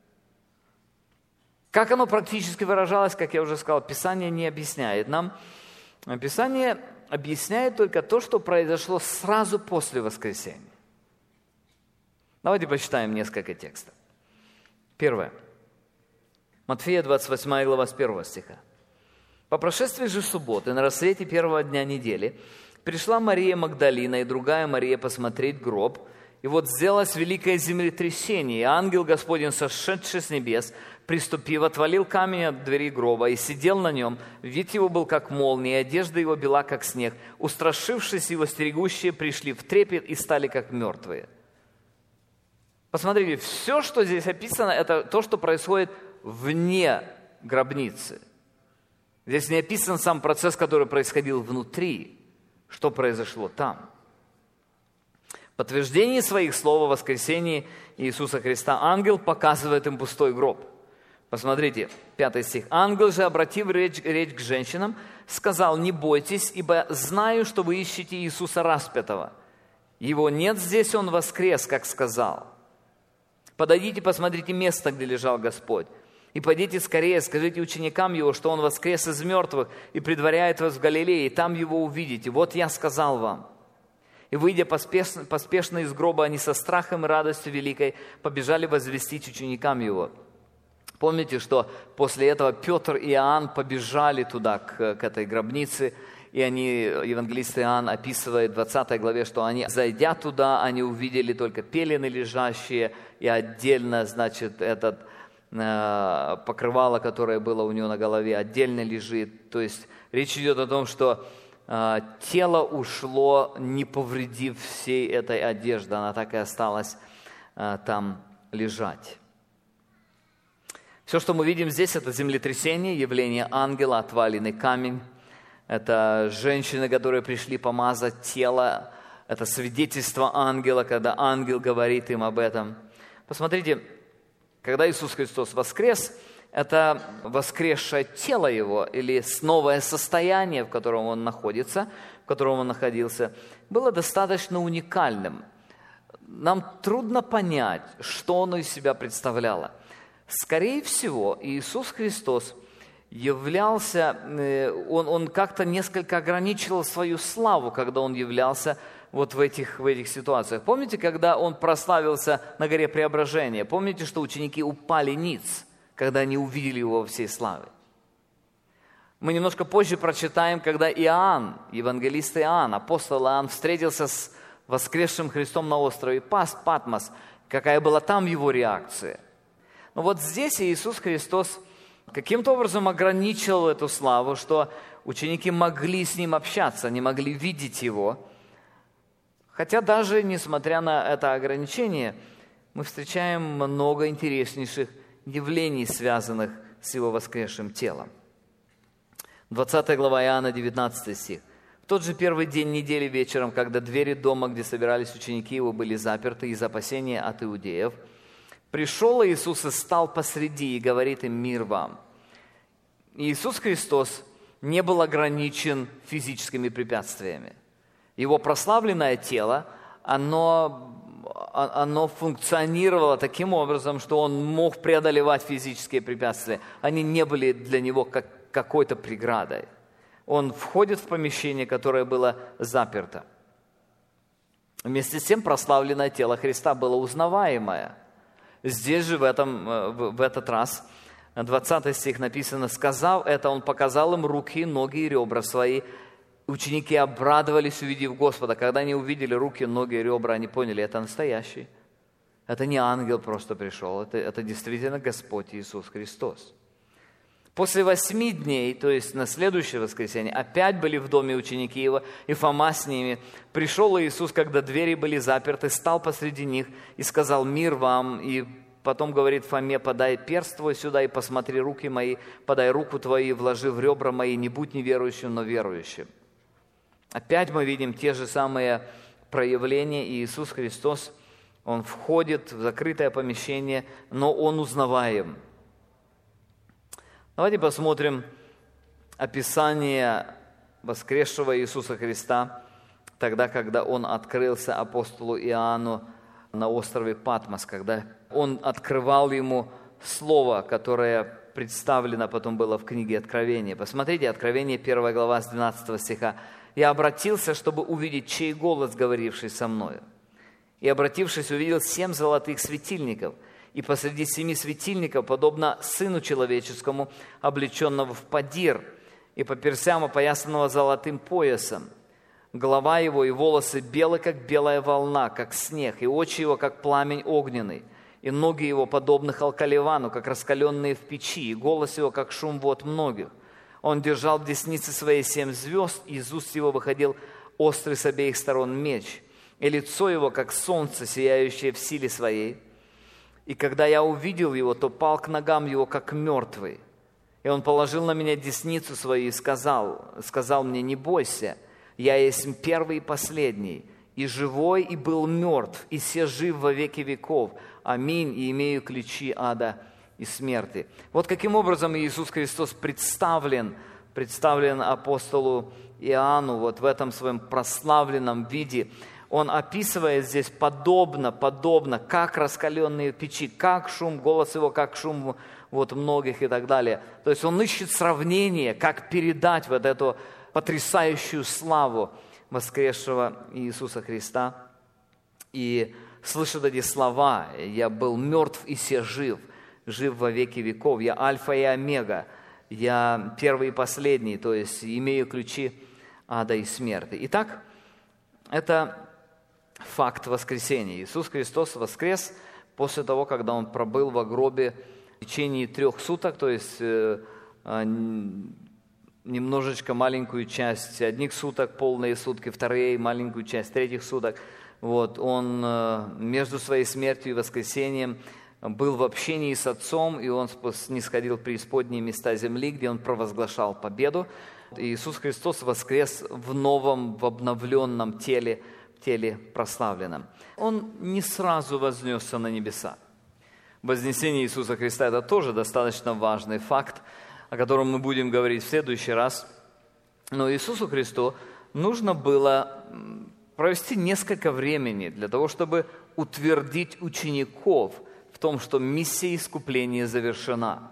Как оно практически выражалось, как я уже сказал, Писание не объясняет нам. Писание объясняет только то, что произошло сразу после воскресения. Давайте почитаем несколько текстов. Первое. Матфея 28 глава с 1 стиха. «По прошествии же субботы, на рассвете первого дня недели, пришла Мария Магдалина и другая Мария посмотреть гроб, и вот сделалось великое землетрясение, и ангел Господень, сошедший с небес, приступив, отвалил камень от двери гроба и сидел на нем. Вид его был как молния, и одежда его бела, как снег. Устрашившись его, стерегущие пришли в трепет и стали как мертвые». Посмотрите, все, что здесь описано, это то, что происходит вне гробницы. Здесь не описан сам процесс, который происходил внутри, что произошло там. В подтверждении своих слов о воскресении Иисуса Христа ангел показывает им пустой гроб. Посмотрите, 5 стих. «Ангел же, обратив речь к женщинам, сказал: не бойтесь, ибо знаю, что вы ищете Иисуса распятого. Его нет здесь, Он воскрес, как сказал. Подойдите, посмотрите место, где лежал Господь. И пойдите скорее, скажите ученикам его, что он воскрес из мертвых и предваряет вас в Галилее, и там его увидите. Вот я сказал вам». И, выйдя поспешно из гроба, они со страхом и радостью великой побежали возвестить ученикам его. Помните, что после этого Петр и Иоанн побежали туда, к этой гробнице, и они, евангелист Иоанн описывает в 20 главе, что они, зайдя туда, они увидели только пелены лежащие, и отдельно, значит, этот покрывало, которое было у него на голове, отдельно лежит. То есть речь идет о том, что тело ушло, не повредив всей этой одежды, она так и осталась там лежать. Все, что мы видим здесь, это землетрясение, явление ангела, отваленный камень. Это женщины, которые пришли помазать тело. Это свидетельство ангела, когда ангел говорит им об этом. Посмотрите, когда Иисус Христос воскрес, это воскресшее тело Его, или новое состояние, в котором Он находится, в котором Он находился, было достаточно уникальным. Нам трудно понять, что оно из себя представляло. Скорее всего, Иисус Христос являлся, Он как-то несколько ограничивал свою славу, когда Он являлся вот в этих ситуациях. Помните, когда Он прославился на горе Преображения? Помните, что ученики упали ниц, когда они увидели Его во всей славе? Мы немножко позже прочитаем, когда Иоанн, евангелист Иоанн, апостол Иоанн, встретился с воскресшим Христом на острове Патмос, какая была там его реакция. Но вот здесь Иисус Христос каким-то образом ограничил эту славу, что ученики могли с Ним общаться, не могли видеть Его. Хотя даже несмотря на это ограничение, мы встречаем много интереснейших явлений, связанных с Его воскресшим телом. 20 глава Иоанна, 19 стих. «В тот же первый день недели вечером, когда двери дома, где собирались ученики Его, были заперты из опасения от иудеев, пришел Иисус и стал посреди и говорит им: мир вам». Иисус Христос не был ограничен физическими препятствиями. Его прославленное тело, оно функционировало таким образом, что Он мог преодолевать физические препятствия. Они не были для Него как какой-то преградой. Он входит в помещение, которое было заперто. Вместе с тем прославленное тело Христа было узнаваемое. Здесь же в этот раз, 20 стих написано: «Сказав это, Он показал им руки, ноги и ребра свои. Ученики обрадовались, увидев Господа». Когда они увидели руки, ноги и ребра, они поняли, это настоящий. Это не ангел просто пришел, это действительно Господь Иисус Христос. После 8 дней, то есть на следующее воскресенье, опять были в доме ученики Его, и Фома с ними. Пришел Иисус, когда двери были заперты, стал посреди них и сказал: мир вам. И потом говорит Фоме: подай перст твой сюда и посмотри руки мои, подай руку твою и вложи в ребра мои, не будь неверующим, но верующим. Опять мы видим те же самые проявления, и Иисус Христос, Он входит в закрытое помещение, но Он узнаваем. Давайте посмотрим описание воскресшего Иисуса Христа тогда, когда Он открылся апостолу Иоанну на острове Патмос, когда Он открывал ему слово, которое представлено потом было в книге Откровения. Посмотрите, Откровение, 1 глава, с 12 стиха. «Я обратился, чтобы увидеть, чей голос, говоривший со мною. И, обратившись, увидел 7 золотых светильников, и посреди 7 светильников, подобно Сыну Человеческому, облеченного в подир, и по персям опоясанного золотым поясом. Голова его и волосы белы, как белая волна, как снег, и очи его, как пламень огненный, и ноги его, подобны халкаливану, как раскаленные в печи, и голос его, как шум вод многих. Он держал в деснице своей 7 звезд, и из уст его выходил острый с обеих сторон меч, и лицо его, как солнце, сияющее в силе своей. И когда я увидел его, то пал к ногам его, как мертвый. И он положил на меня десницу свою и сказал мне: не бойся, я есть первый и последний, и живой, и был мертв, и се жив во веки веков. Аминь, и имею ключи ада и смерти». Вот каким образом Иисус Христос представлен апостолу Иоанну вот в этом своем прославленном виде. он описывает здесь подобно, как раскаленные печи, как шум, голос его, как шум многих и так далее. То есть он ищет сравнение, как передать вот эту потрясающую славу воскресшего Иисуса Христа. И слышат эти слова: «Я был мертв и се жив, жив во веки веков, я альфа и омега, я первый и последний», то есть имею ключи ада и смерти. Итак, это факт воскресения. Иисус Христос воскрес после того, когда Он пробыл во гробе в течение 3 суток, то есть немножечко маленькую часть одних суток, полные сутки, вторые маленькую часть третьих суток. Он между своей смертью и воскресением был в общении с Отцом, и Он снисходил в преисподние места земли, где Он провозглашал победу. Иисус Христос воскрес в новом, в обновленном теле прославленном. Он не сразу вознесся на небеса. Вознесение Иисуса Христа – это тоже достаточно важный факт, о котором мы будем говорить в следующий раз. Но Иисусу Христу нужно было провести несколько времени для того, чтобы утвердить учеников в том, что миссия искупления завершена.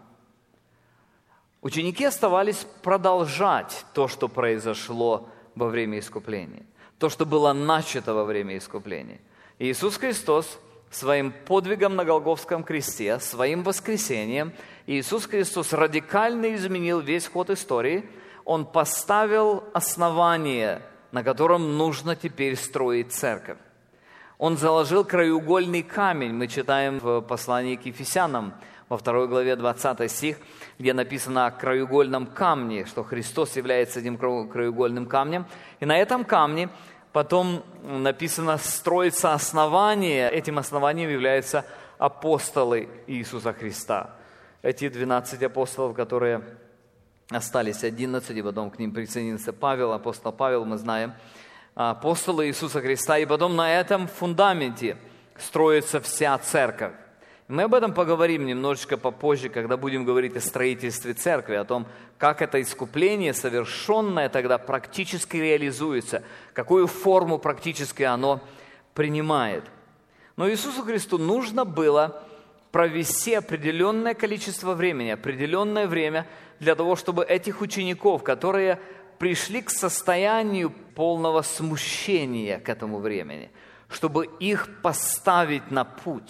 Ученики оставались продолжать то, что произошло во время искупления, то, что было начато во время искупления. И Иисус Христос своим подвигом на Голгофском кресте, своим воскресением, Иисус Христос радикально изменил весь ход истории. Он поставил основание, на котором нужно теперь строить церковь. Он заложил краеугольный камень. Мы читаем в послании к Ефесянам, во 2 главе 20 стих, где написано о краеугольном камне, что Христос является этим краеугольным камнем. И на этом камне потом написано «строится основание». Этим основанием являются апостолы Иисуса Христа. Эти 12 апостолов, которые остались 11, и потом к ним присоединился Павел, апостол Павел, мы знаем, апостолы Иисуса Христа. И потом на этом фундаменте строится вся церковь. Мы об этом поговорим немножечко попозже, когда будем говорить о строительстве церкви, о том, как это искупление, совершенное тогда, практически реализуется, какую форму практически оно принимает. Но Иисусу Христу нужно было провести определенное количество времени, определенное время для того, чтобы этих учеников, которые пришли к состоянию полного смущения к этому времени, чтобы их поставить на путь.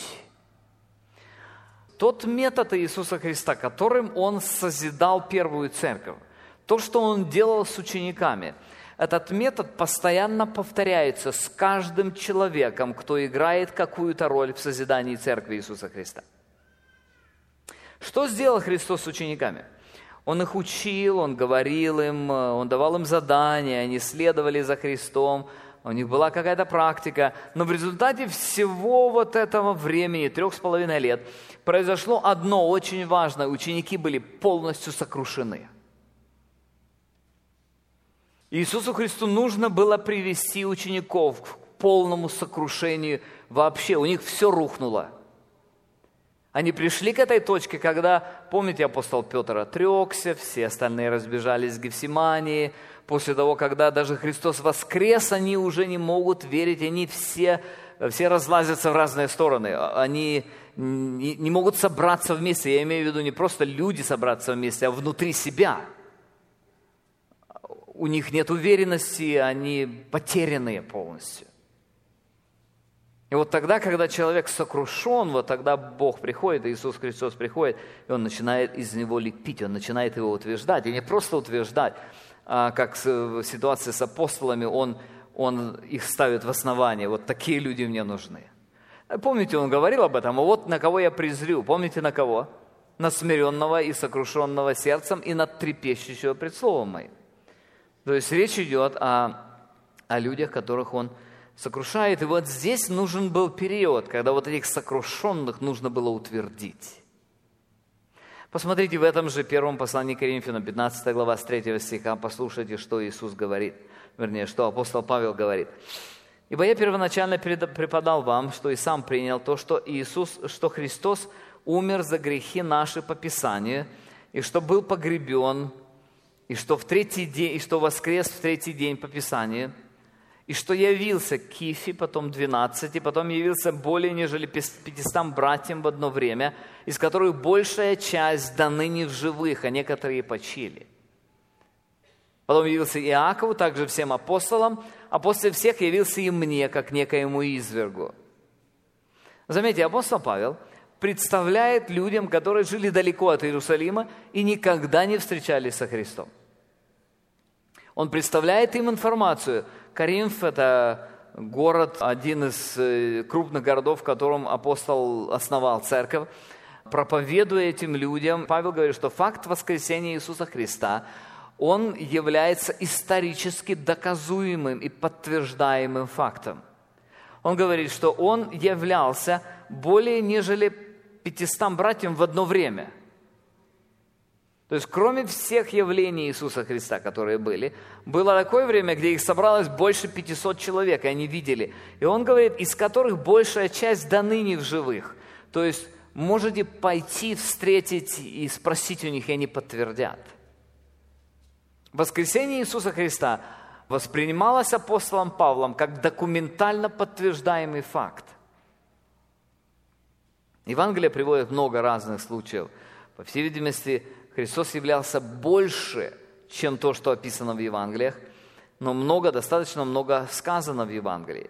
Тот метод Иисуса Христа, которым Он созидал первую церковь, то, что Он делал с учениками, этот метод постоянно повторяется с каждым человеком, кто играет какую-то роль в созидании церкви Иисуса Христа. Что сделал Христос с учениками? Он их учил, Он говорил им, Он давал им задания, они следовали за Христом, у них была какая-то практика, но в результате всего этого времени, 3,5 лет, произошло одно очень важное. Ученики были полностью сокрушены. Иисусу Христу нужно было привести учеников к полному сокрушению вообще. У них все рухнуло. Они пришли к этой точке, когда, помните, апостол Петр отрекся, все остальные разбежались в Гефсимании. После того, когда даже Христос воскрес, они уже не могут верить, они все разлазятся в разные стороны. Они не могут собраться вместе. Я имею в виду не просто люди собраться вместе, а внутри себя. У них нет уверенности, они потерянные полностью. И вот тогда, когда человек сокрушен, вот тогда Бог приходит, Иисус Христос приходит, и Он начинает из него лепить, Он начинает его утверждать. И не просто утверждать, а как в ситуации с апостолами, Он их ставит в основание. Вот такие люди мне нужны. Помните, Он говорил об этом, а вот на кого я презрю. Помните, на кого? На смиренного и сокрушенного сердцем и на трепещущего пред словом моим. То есть речь идет о людях, которых Он сокрушает. И вот здесь нужен был период, когда вот этих сокрушенных нужно было утвердить. Посмотрите в этом же первом послании к Коринфянам, 15 глава, с 3 стиха, послушайте, что Иисус говорит, вернее, что апостол Павел говорит. «Ибо я первоначально преподал вам, что и сам принял то, что Христос умер за грехи наши по Писанию, и что был погребен, и что воскрес в 3-й день по Писанию, и что явился Кифе, потом 12, потом явился более нежели 500 братьям в одно время, из которых большая часть до ныне в живых, а некоторые почили. Потом явился Иакову, также всем апостолам, а после всех явился и мне, как некоему извергу». Заметьте, апостол Павел представляет людям, которые жили далеко от Иерусалима и никогда не встречались со Христом. Он представляет им информацию. Коринф – это город, один из крупных городов, в котором апостол основал церковь. Проповедуя этим людям, Павел говорит, что факт воскресения Иисуса Христа, он является исторически доказуемым и подтверждаемым фактом. Он говорит, что он являлся более нежели 500 братьям в одно время. То есть, кроме всех явлений Иисуса Христа, которые были, было такое время, где их собралось больше 500 человек, и они видели. И он говорит, из которых большая часть до ныне в живых. То есть, можете пойти, встретить и спросить у них, и они подтвердят. Воскресение Иисуса Христа воспринималось апостолом Павлом как документально подтверждаемый факт. Евангелие приводит много разных случаев. По всей видимости, Христос являлся больше, чем то, что описано в Евангелиях, но достаточно много сказано в Евангелии.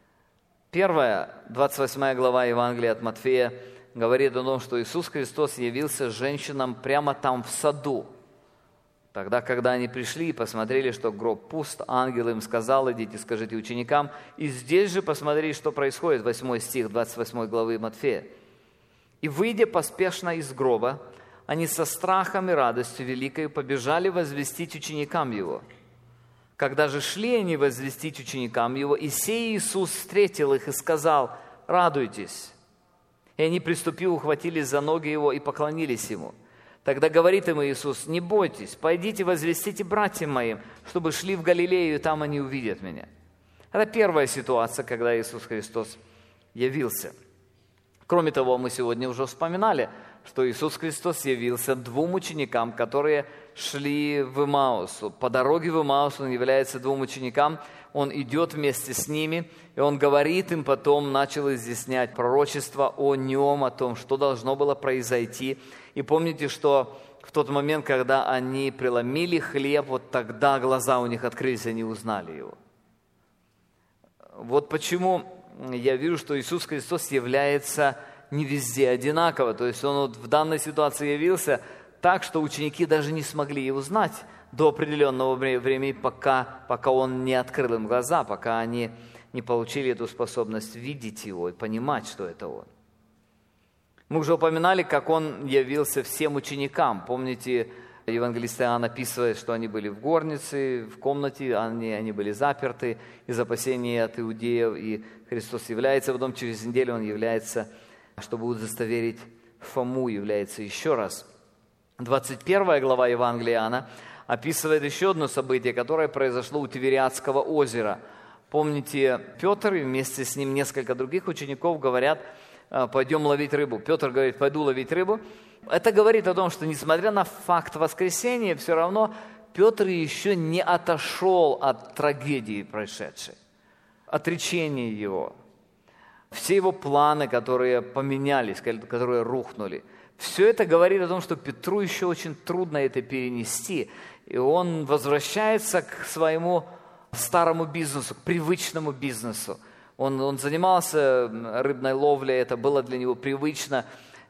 28 глава Евангелия от Матфея говорит о том, что Иисус Христос явился женщинам прямо там в саду. Тогда, когда они пришли и посмотрели, что гроб пуст, ангел им сказал: идите, скажите ученикам, и здесь же посмотри, что происходит. 8 стих 28 главы Матфея. «И, выйдя поспешно из гроба, они со страхом и радостью великой побежали возвестить ученикам Его. Когда же шли они возвестить ученикам Его, и сей Иисус встретил их и сказал: радуйтесь. И они, приступив, ухватились за ноги Его и поклонились Ему. Тогда говорит им Иисус: не бойтесь, пойдите возвестите братьям моим, чтобы шли в Галилею, и там они увидят Меня». Это первая ситуация, когда Иисус Христос явился. Кроме того, мы сегодня уже вспоминали, что Иисус Христос явился двум ученикам, которые шли в Имаус. По дороге в Имаус Он является двум ученикам, Он идет вместе с ними, и Он говорит им потом, начал изъяснять пророчество о Нем, о том, что должно было произойти. И помните, что в тот момент, когда они преломили хлеб, вот тогда глаза у них открылись, они узнали Его. Вот почему я вижу, что Иисус Христос является не везде одинаково. То есть Он вот в данной ситуации явился так, что ученики даже не смогли Его знать до определенного времени, пока Он не открыл им глаза, пока они не получили эту способность видеть Его и понимать, что это Он. Мы уже упоминали, как Он явился всем ученикам. Помните, евангелист Иоанн описывает, что они были в горнице, в комнате, они были заперты из опасения от иудеев, и Христос является, потом через неделю Он является, чтобы удостоверить Фому, является еще раз. 21 глава Евангелия Иоанна описывает еще одно событие, которое произошло у Тивериадского озера. Помните, Петр и вместе с ним несколько других учеников говорят: пойдем ловить рыбу. Петр говорит: пойду ловить рыбу. Это говорит о том, что несмотря на факт воскресения, все равно Петр еще не отошел от трагедии происшедшей, отречения его. Все его планы, которые поменялись, которые рухнули, все это говорит о том, что Петру еще очень трудно это перенести. И он возвращается к своему старому бизнесу, к привычному бизнесу. Он занимался рыбной ловлей, это было для него привычно.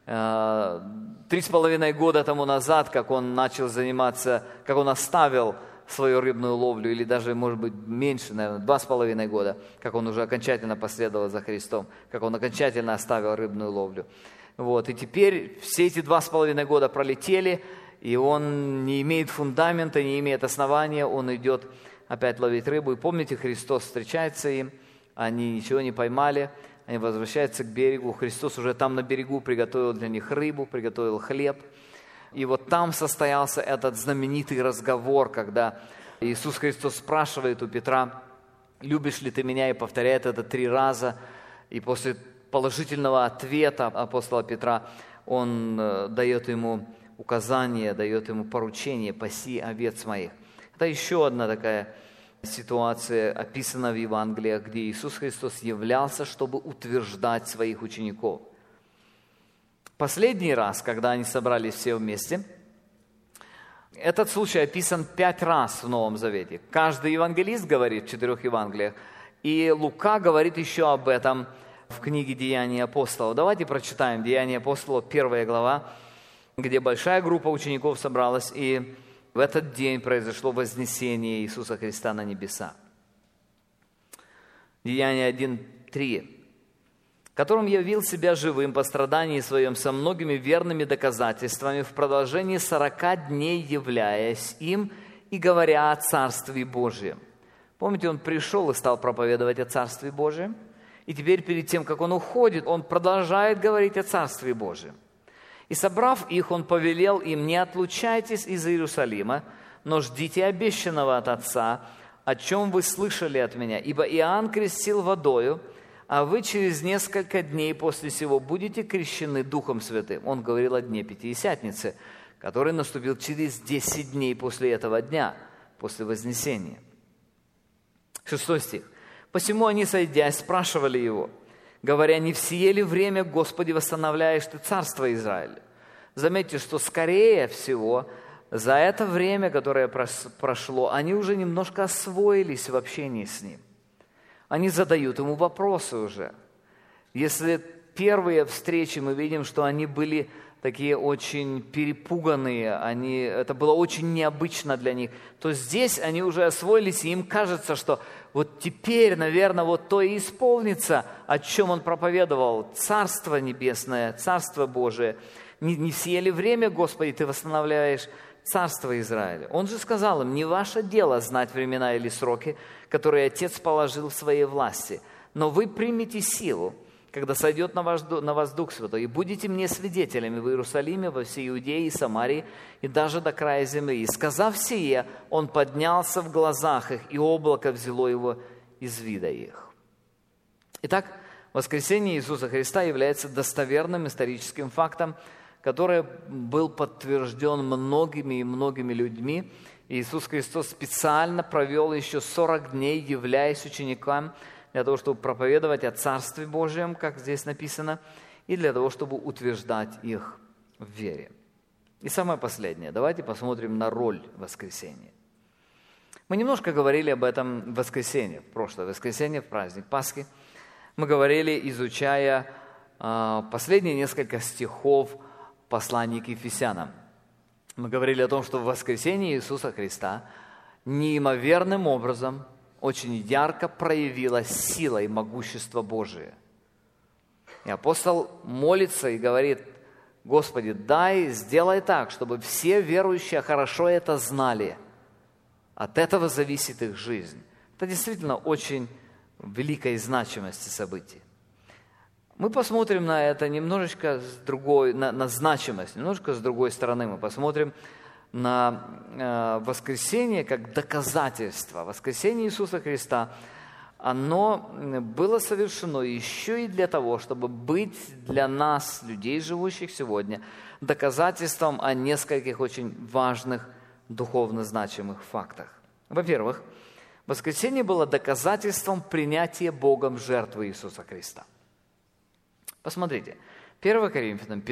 3,5 года тому назад, как он начал заниматься, как он оставил свою рыбную ловлю, или даже, может быть, меньше, наверное, 2,5 года, как он уже окончательно последовал за Христом, как он окончательно оставил рыбную ловлю. Вот. И теперь все эти 2,5 года пролетели, и он не имеет фундамента, не имеет основания, он идет опять ловить рыбу. И помните, Христос встречается им, они ничего не поймали, они возвращаются к берегу. Христос уже там на берегу приготовил для них рыбу, приготовил хлеб. И вот там состоялся этот знаменитый разговор, когда Иисус Христос спрашивает у Петра: любишь ли ты меня? И повторяет это 3 раза. И после положительного ответа апостола Петра он дает ему указание, дает ему поручение: паси овец моих. Это еще одна такая ситуация описана в Евангелиях, где Иисус Христос являлся, чтобы утверждать своих учеников. Последний раз, когда они собрались все вместе, этот случай описан 5 раз в Новом Завете. Каждый евангелист говорит в 4 Евангелиях, и Лука говорит еще об этом в книге «Деяния апостолов». Давайте прочитаем «Деяния апостолов», 1 глава, где большая группа учеников собралась, и в этот день произошло вознесение Иисуса Христа на небеса. Деяния 1:3. «Которым явил себя живым по страдании своем со многими верными доказательствами, в продолжении 40 дней являясь им и говоря о Царстве Божьем». Помните, он пришел и стал проповедовать о Царстве Божьем, и теперь перед тем, как он уходит, он продолжает говорить о Царстве Божьем. «И собрав их, он повелел им: не отлучайтесь из Иерусалима, но ждите обещанного от Отца, о чем вы слышали от меня. Ибо Иоанн крестил водою, а вы через несколько дней после сего будете крещены Духом Святым». Он говорил о дне Пятидесятницы, который наступил через 10 дней после этого дня, после Вознесения. 6 стих. «Посему они, сойдясь, спрашивали его, говоря: не в сие ли время, Господи, восстановляешь ты царство Израиля?» Заметьте, что скорее всего за это время, которое прошло, они уже немножко освоились в общении с ним. Они задают ему вопросы уже. Если первые встречи мы видим, что они были такие очень перепуганные, это было очень необычно для них, то здесь они уже освоились, и им кажется, что вот теперь, наверное, вот то и исполнится, о чем он проповедовал: Царство Небесное, Царство Божие. Не в сие ли время, Господи, Ты восстанавливаешь Царство Израиля? Он же сказал им: не ваше дело знать времена или сроки, которые Отец положил в своей власти, но вы примете силу, когда сойдет на вас Дух Святой, и будете мне свидетелями в Иерусалиме, во всей Иудее и Самарии, и даже до края земли. И сказав сие, он поднялся в глазах их, и облако взяло его из вида их». Итак, воскресение Иисуса Христа является достоверным историческим фактом, который был подтвержден многими и многими людьми. Иисус Христос специально провел еще 40 дней, являясь ученикам, для того, чтобы проповедовать о Царстве Божьем, как здесь написано, и для того, чтобы утверждать их в вере. И самое последнее. Давайте посмотрим на роль воскресения. Мы немножко говорили об этом в воскресенье, в прошлое воскресенье, в праздник Пасхи. Мы говорили, изучая последние несколько стихов послания к Ефесянам. Мы говорили о том, что в воскресении Иисуса Христа неимоверным образом очень ярко проявилась сила и могущество Божие. И апостол молится и говорит: Господи, сделай так, чтобы все верующие хорошо это знали. От этого зависит их жизнь. Это действительно очень великой значимости событий. Мы посмотрим на это немножечко с другой, на значимость, немножко с другой стороны. Мы посмотрим на воскресение как доказательство. Воскресение Иисуса Христа, оно было совершено еще и для того, чтобы быть для нас, людей, живущих сегодня, доказательством о нескольких очень важных духовно значимых фактах. Во-первых, воскресение было доказательством принятия Богом жертвы Иисуса Христа. Посмотрите, 1 Коринфянам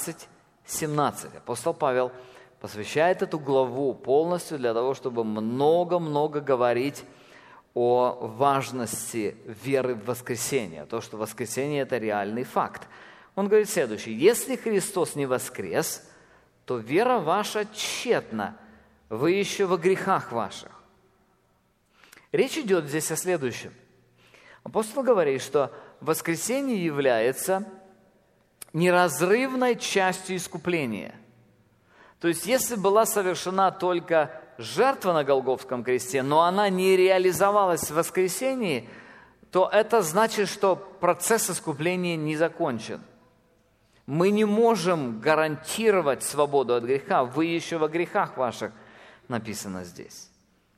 15:17. Апостол Павел посвящает эту главу полностью для того, чтобы много-много говорить о важности веры в воскресение, то, что воскресение – это реальный факт. Он говорит следующее: «Если Христос не воскрес, то вера ваша тщетна, вы еще во грехах ваших». Речь идет здесь о следующем. Апостол говорит, что воскресение является неразрывной частью искупления. То есть, если была совершена только жертва на Голгофском кресте, но она не реализовалась в воскресении, то это значит, что процесс искупления не закончен. Мы не можем гарантировать свободу от греха. Вы еще во грехах ваших, написано здесь.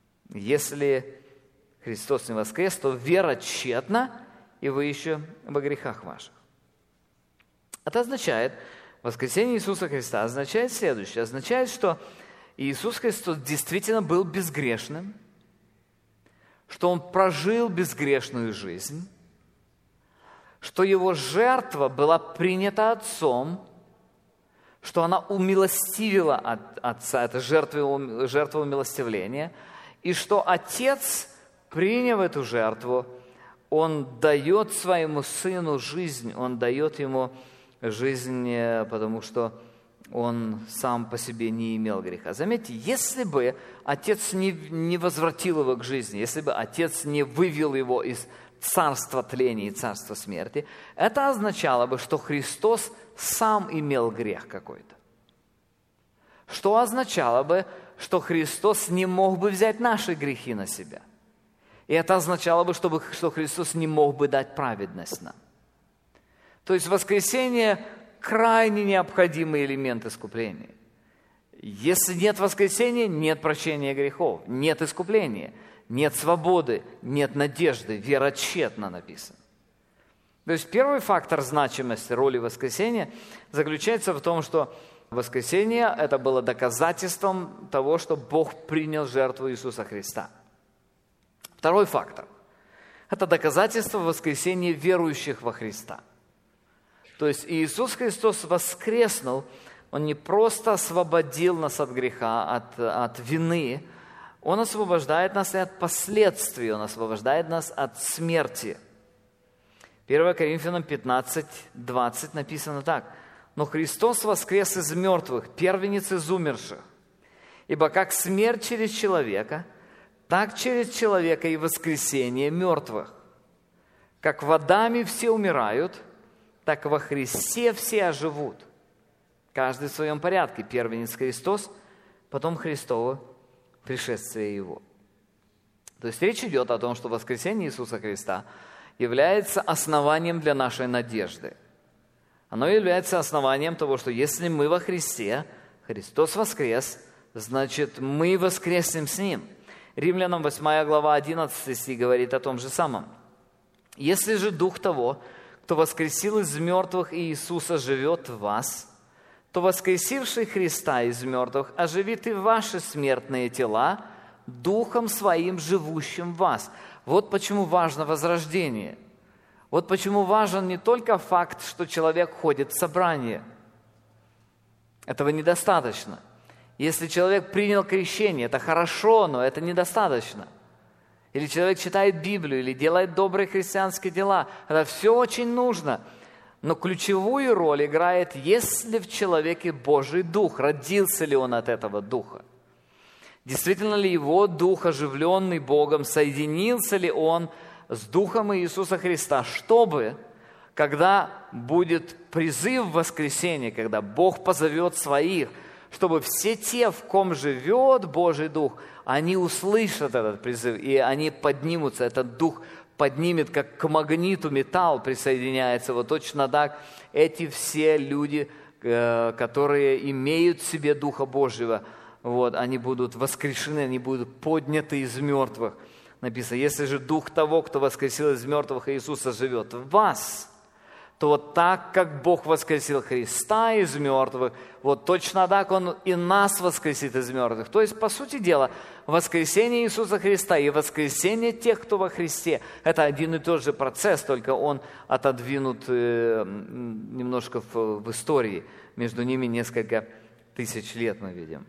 Если Христос не воскрес, то вера тщетна, и вы еще во грехах ваших. Это означает, воскресение Иисуса Христа означает следующее. Означает, что Иисус Христос действительно был безгрешным, что Он прожил безгрешную жизнь, что Его жертва была принята Отцом, что она умилостивила Отца, это жертва умилостивления, и что Отец, приняв эту жертву, Он дает Своему Сыну жизнь, Он дает Ему жизнь, потому что Он сам по себе не имел греха. Заметьте, если бы Отец не возвратил Его к жизни, если бы Отец не вывел Его из царства тления и царства смерти, это означало бы, что Христос сам имел грех какой-то. Что означало бы, что Христос не мог бы взять наши грехи на себя. И это означало бы, что Христос не мог бы дать праведность нам. То есть воскресение – крайне необходимый элемент искупления. Если нет воскресения, нет прощения грехов, нет искупления, нет свободы, нет надежды, вера тщетна написано. То есть первый фактор значимости роли воскресения заключается в том, что воскресение – это было доказательством того, что Бог принял жертву Иисуса Христа. Второй фактор – это доказательство воскресения верующих во Христа. То есть Иисус Христос воскреснул, Он не просто освободил нас от греха, от вины, Он освобождает нас и от последствий, Он освобождает нас от смерти. 1 Коринфянам 15:20 написано так: «Но Христос воскрес из мертвых, первенец из умерших. Ибо как смерть через человека, так через человека и воскресение мертвых. Как в Адаме все умирают, так во Христе все оживут. Каждый в своем порядке. Первенец Христос, потом Христово пришествие Его». То есть речь идет о том, что воскресение Иисуса Христа является основанием для нашей надежды. Оно является основанием того, что если мы во Христе, Христос воскрес, значит мы воскреснем с Ним. Римлянам 8 глава 11 стих говорит о том же самом. «Если же Дух того, кто воскресил из мертвых Иисуса, живет в вас, то воскресивший Христа из мертвых оживит и ваши смертные тела Духом Своим, живущим в вас». Вот почему важно возрождение. Вот почему важен не только факт, что человек ходит в собрание. Этого недостаточно. Если человек принял крещение, это хорошо, но это недостаточно. Или человек читает Библию, или делает добрые христианские дела. Это все очень нужно. Но ключевую роль играет, есть ли в человеке Божий Дух, родился ли он от этого Духа. Действительно ли его Дух, оживленный Богом, соединился ли он с Духом Иисуса Христа, чтобы, когда будет призыв в воскресенье, когда Бог позовет своих, чтобы все те, в ком живет Божий Дух, они услышат этот призыв, и они поднимутся, этот Дух поднимет, как к магниту металл присоединяется. Вот точно так эти все люди, которые имеют в себе Духа Божьего, вот, они будут воскрешены, они будут подняты из мертвых. Написано: если же Дух того, кто воскресил из мертвых Иисуса, живет в вас, то вот так, как Бог воскресил Христа из мертвых, вот точно так Он и нас воскресит из мертвых. То есть, по сути дела, воскресение Иисуса Христа и воскресение тех, кто во Христе, это один и тот же процесс, только он отодвинут немножко в истории. Между ними несколько тысяч лет мы видим.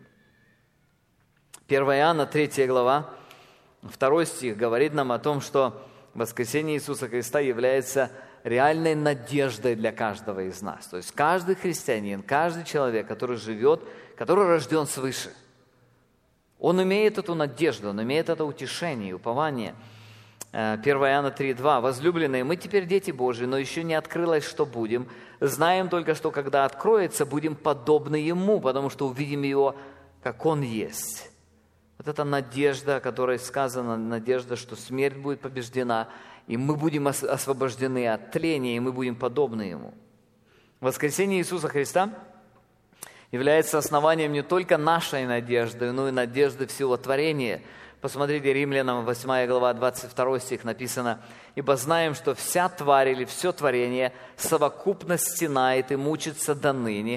1 Иоанна, 3 глава, 2 стих говорит нам о том, что воскресение Иисуса Христа является реальной надеждой для каждого из нас. То есть каждый христианин, каждый человек, который живет, который рожден свыше, он имеет эту надежду, он имеет это утешение, упование. 1 Иоанна 3:2. «Возлюбленные, мы теперь дети Божьи, но еще не открылось, что будем. Знаем только, что когда откроется, будем подобны Ему, потому что увидим Его, как Он есть». Вот эта надежда, о которой сказано, надежда, что смерть будет побеждена, и мы будем освобождены от тления, и мы будем подобны Ему. Воскресение Иисуса Христа является основанием не только нашей надежды, но и надежды всего творения. Посмотрите, Римлянам 8 глава 22 стих написано: «Ибо знаем, что вся тварь или все творение совокупно стенает и мучится до ныне,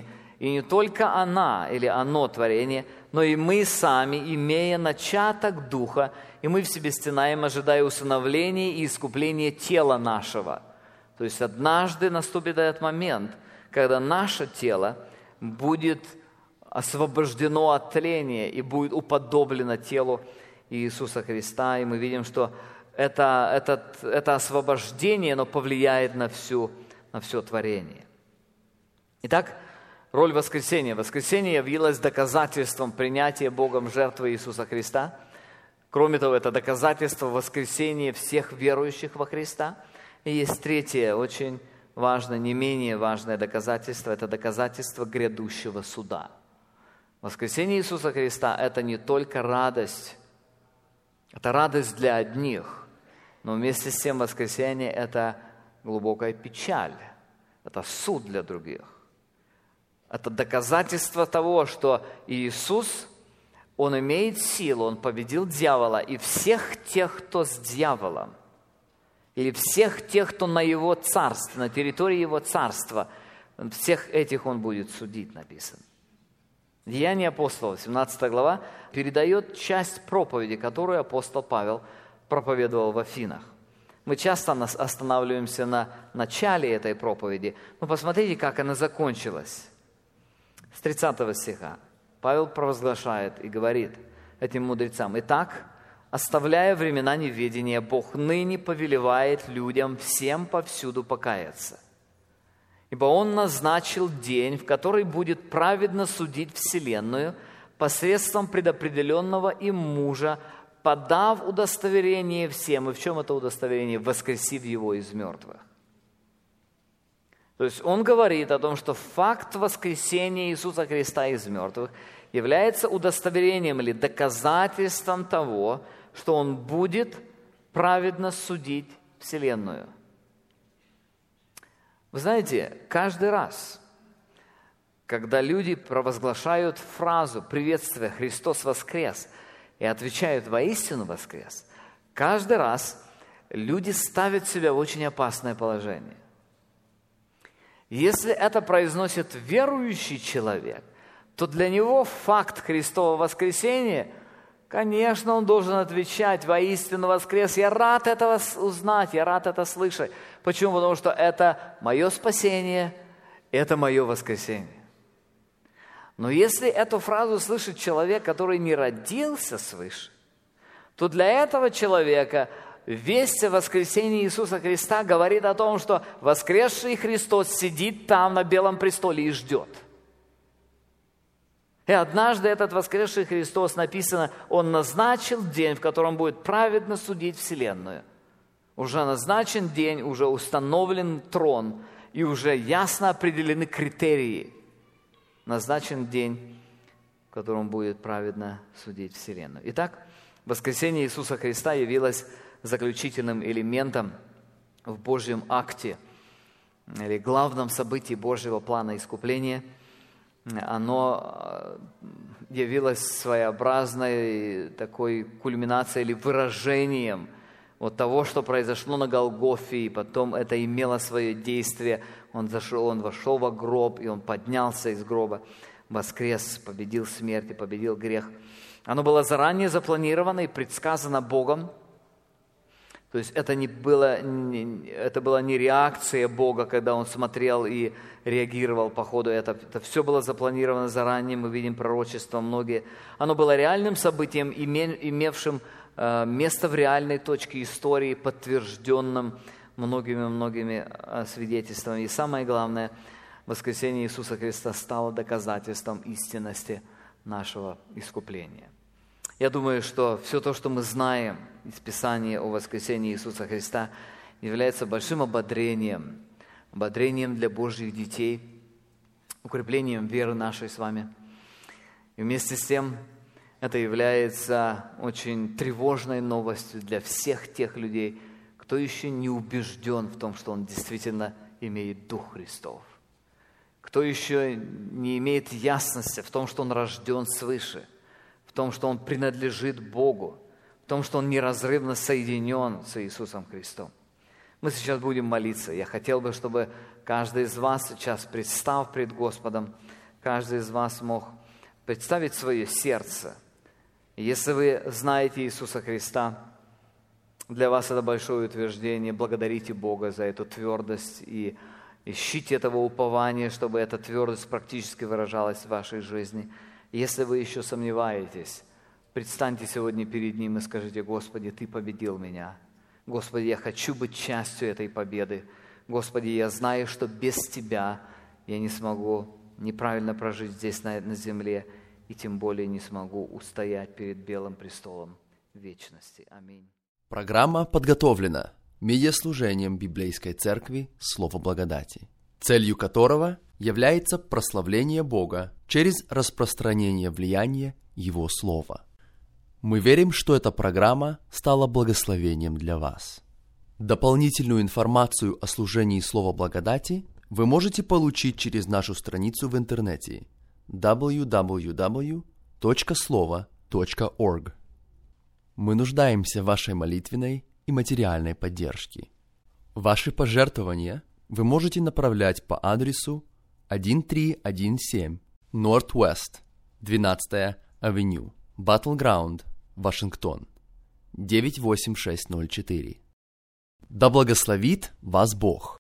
И не только она или оно творение, но и мы сами, имея начаток Духа, и мы в себе стенаем, ожидая усыновления и искупления тела нашего». То есть однажды наступит этот момент, когда наше тело будет освобождено от тления и будет уподоблено телу Иисуса Христа. И мы видим, что это освобождение, оно повлияет на все творение. Итак, роль воскресения. Воскресение явилось доказательством принятия Богом жертвы Иисуса Христа. Кроме того, это доказательство воскресения всех верующих во Христа. И есть третье, очень важное, не менее важное доказательство. Это доказательство грядущего суда. Воскресение Иисуса Христа – это не только радость. Это радость для одних. Но вместе с тем воскресение – это глубокая печаль. Это суд для других. Это доказательство того, что Иисус, Он имеет силу, Он победил дьявола, и всех тех, кто с дьяволом, или всех тех, кто на Его царстве, на территории Его царства, всех этих Он будет судить, написано. Деяния апостолов, 17 глава, передает часть проповеди, которую апостол Павел проповедовал в Афинах. Мы часто останавливаемся на начале этой проповеди, но посмотрите, как она закончилась. С 30 стиха Павел провозглашает и говорит этим мудрецам: «Итак, оставляя времена неведения, Бог ныне повелевает людям всем повсюду покаяться. Ибо Он назначил день, в который будет праведно судить вселенную посредством предопределенного им мужа, подав удостоверение всем». И в чем это удостоверение? Воскресив Его из мертвых. То есть он говорит о том, что факт воскресения Иисуса Христа из мертвых является удостоверением или доказательством того, что Он будет праведно судить вселенную. Вы знаете, каждый раз, когда люди провозглашают фразу приветствия «Христос воскрес» и отвечают «Воистину воскрес», каждый раз люди ставят себя в очень опасное положение. Если это произносит верующий человек, то для него факт Христового воскресения, конечно, он должен отвечать «Воистину воскрес». Я рад этого узнать, я рад это слышать. Почему? Потому что это мое спасение, это мое воскресение. Но если эту фразу слышит человек, который не родился свыше, то для этого человека весть о воскресении Иисуса Христа говорит о том, что воскресший Христос сидит там на белом престоле и ждет. И однажды этот воскресший Христос, написано, Он назначил день, в котором будет праведно судить вселенную. Уже назначен день, уже установлен трон, и уже ясно определены критерии. Назначен день, в котором будет праведно судить вселенную. Итак, воскресение Иисуса Христа явилось заключительным элементом в Божьем акте или главном событии Божьего плана искупления. Оно явилось своеобразной такой кульминацией или выражением вот того, что произошло на Голгофе, и потом это имело свое действие. Он вошел во гроб, и Он поднялся из гроба, воскрес, победил смерть и победил грех. Оно было заранее запланировано и предсказано Богом. То есть это была не реакция Бога, когда Он смотрел и реагировал по ходу. Это все было запланировано заранее, мы видим пророчества многие. Оно было реальным событием, имевшим место в реальной точке истории, подтвержденным многими свидетельствами. И самое главное, воскресение Иисуса Христа стало доказательством истинности нашего искупления. Я думаю, что все то, что мы знаем из Писания о воскресении Иисуса Христа, является большим ободрением для Божьих детей, укреплением веры нашей с вами. И вместе с тем это является очень тревожной новостью для всех тех людей, кто еще не убежден в том, что он действительно имеет Дух Христов, кто еще не имеет ясности в том, что он рожден свыше, в том, что он принадлежит Богу, в том, что он неразрывно соединен с Иисусом Христом. Мы сейчас будем молиться. Я хотел бы, чтобы каждый из вас сейчас, представ пред Господом, каждый из вас мог представить свое сердце. И если вы знаете Иисуса Христа, для вас это большое утверждение. Благодарите Бога за эту твердость и ищите этого упования, чтобы эта твердость практически выражалась в вашей жизни. Если вы еще сомневаетесь, предстаньте сегодня перед Ним и скажите: Господи, Ты победил меня. Господи, я хочу быть частью этой победы. Господи, я знаю, что без Тебя я не смогу неправильно прожить здесь, на земле, и тем более не смогу устоять перед Белым престолом вечности. Аминь.
Программа подготовлена медиаслужением Библейской Церкви Слово Благодати, целью которого является прославление Бога через распространение влияния Его Слова. Мы верим, что эта программа стала благословением для вас. Дополнительную информацию о служении Слова Благодати вы можете получить через нашу страницу в интернете www.slovo.org. Мы нуждаемся в вашей молитвенной и материальной поддержке. Ваши пожертвования вы можете направлять по адресу 1317 Northwest 12-я Авеню, Battleground, Вашингтон, 98604. Да благословит вас Бог!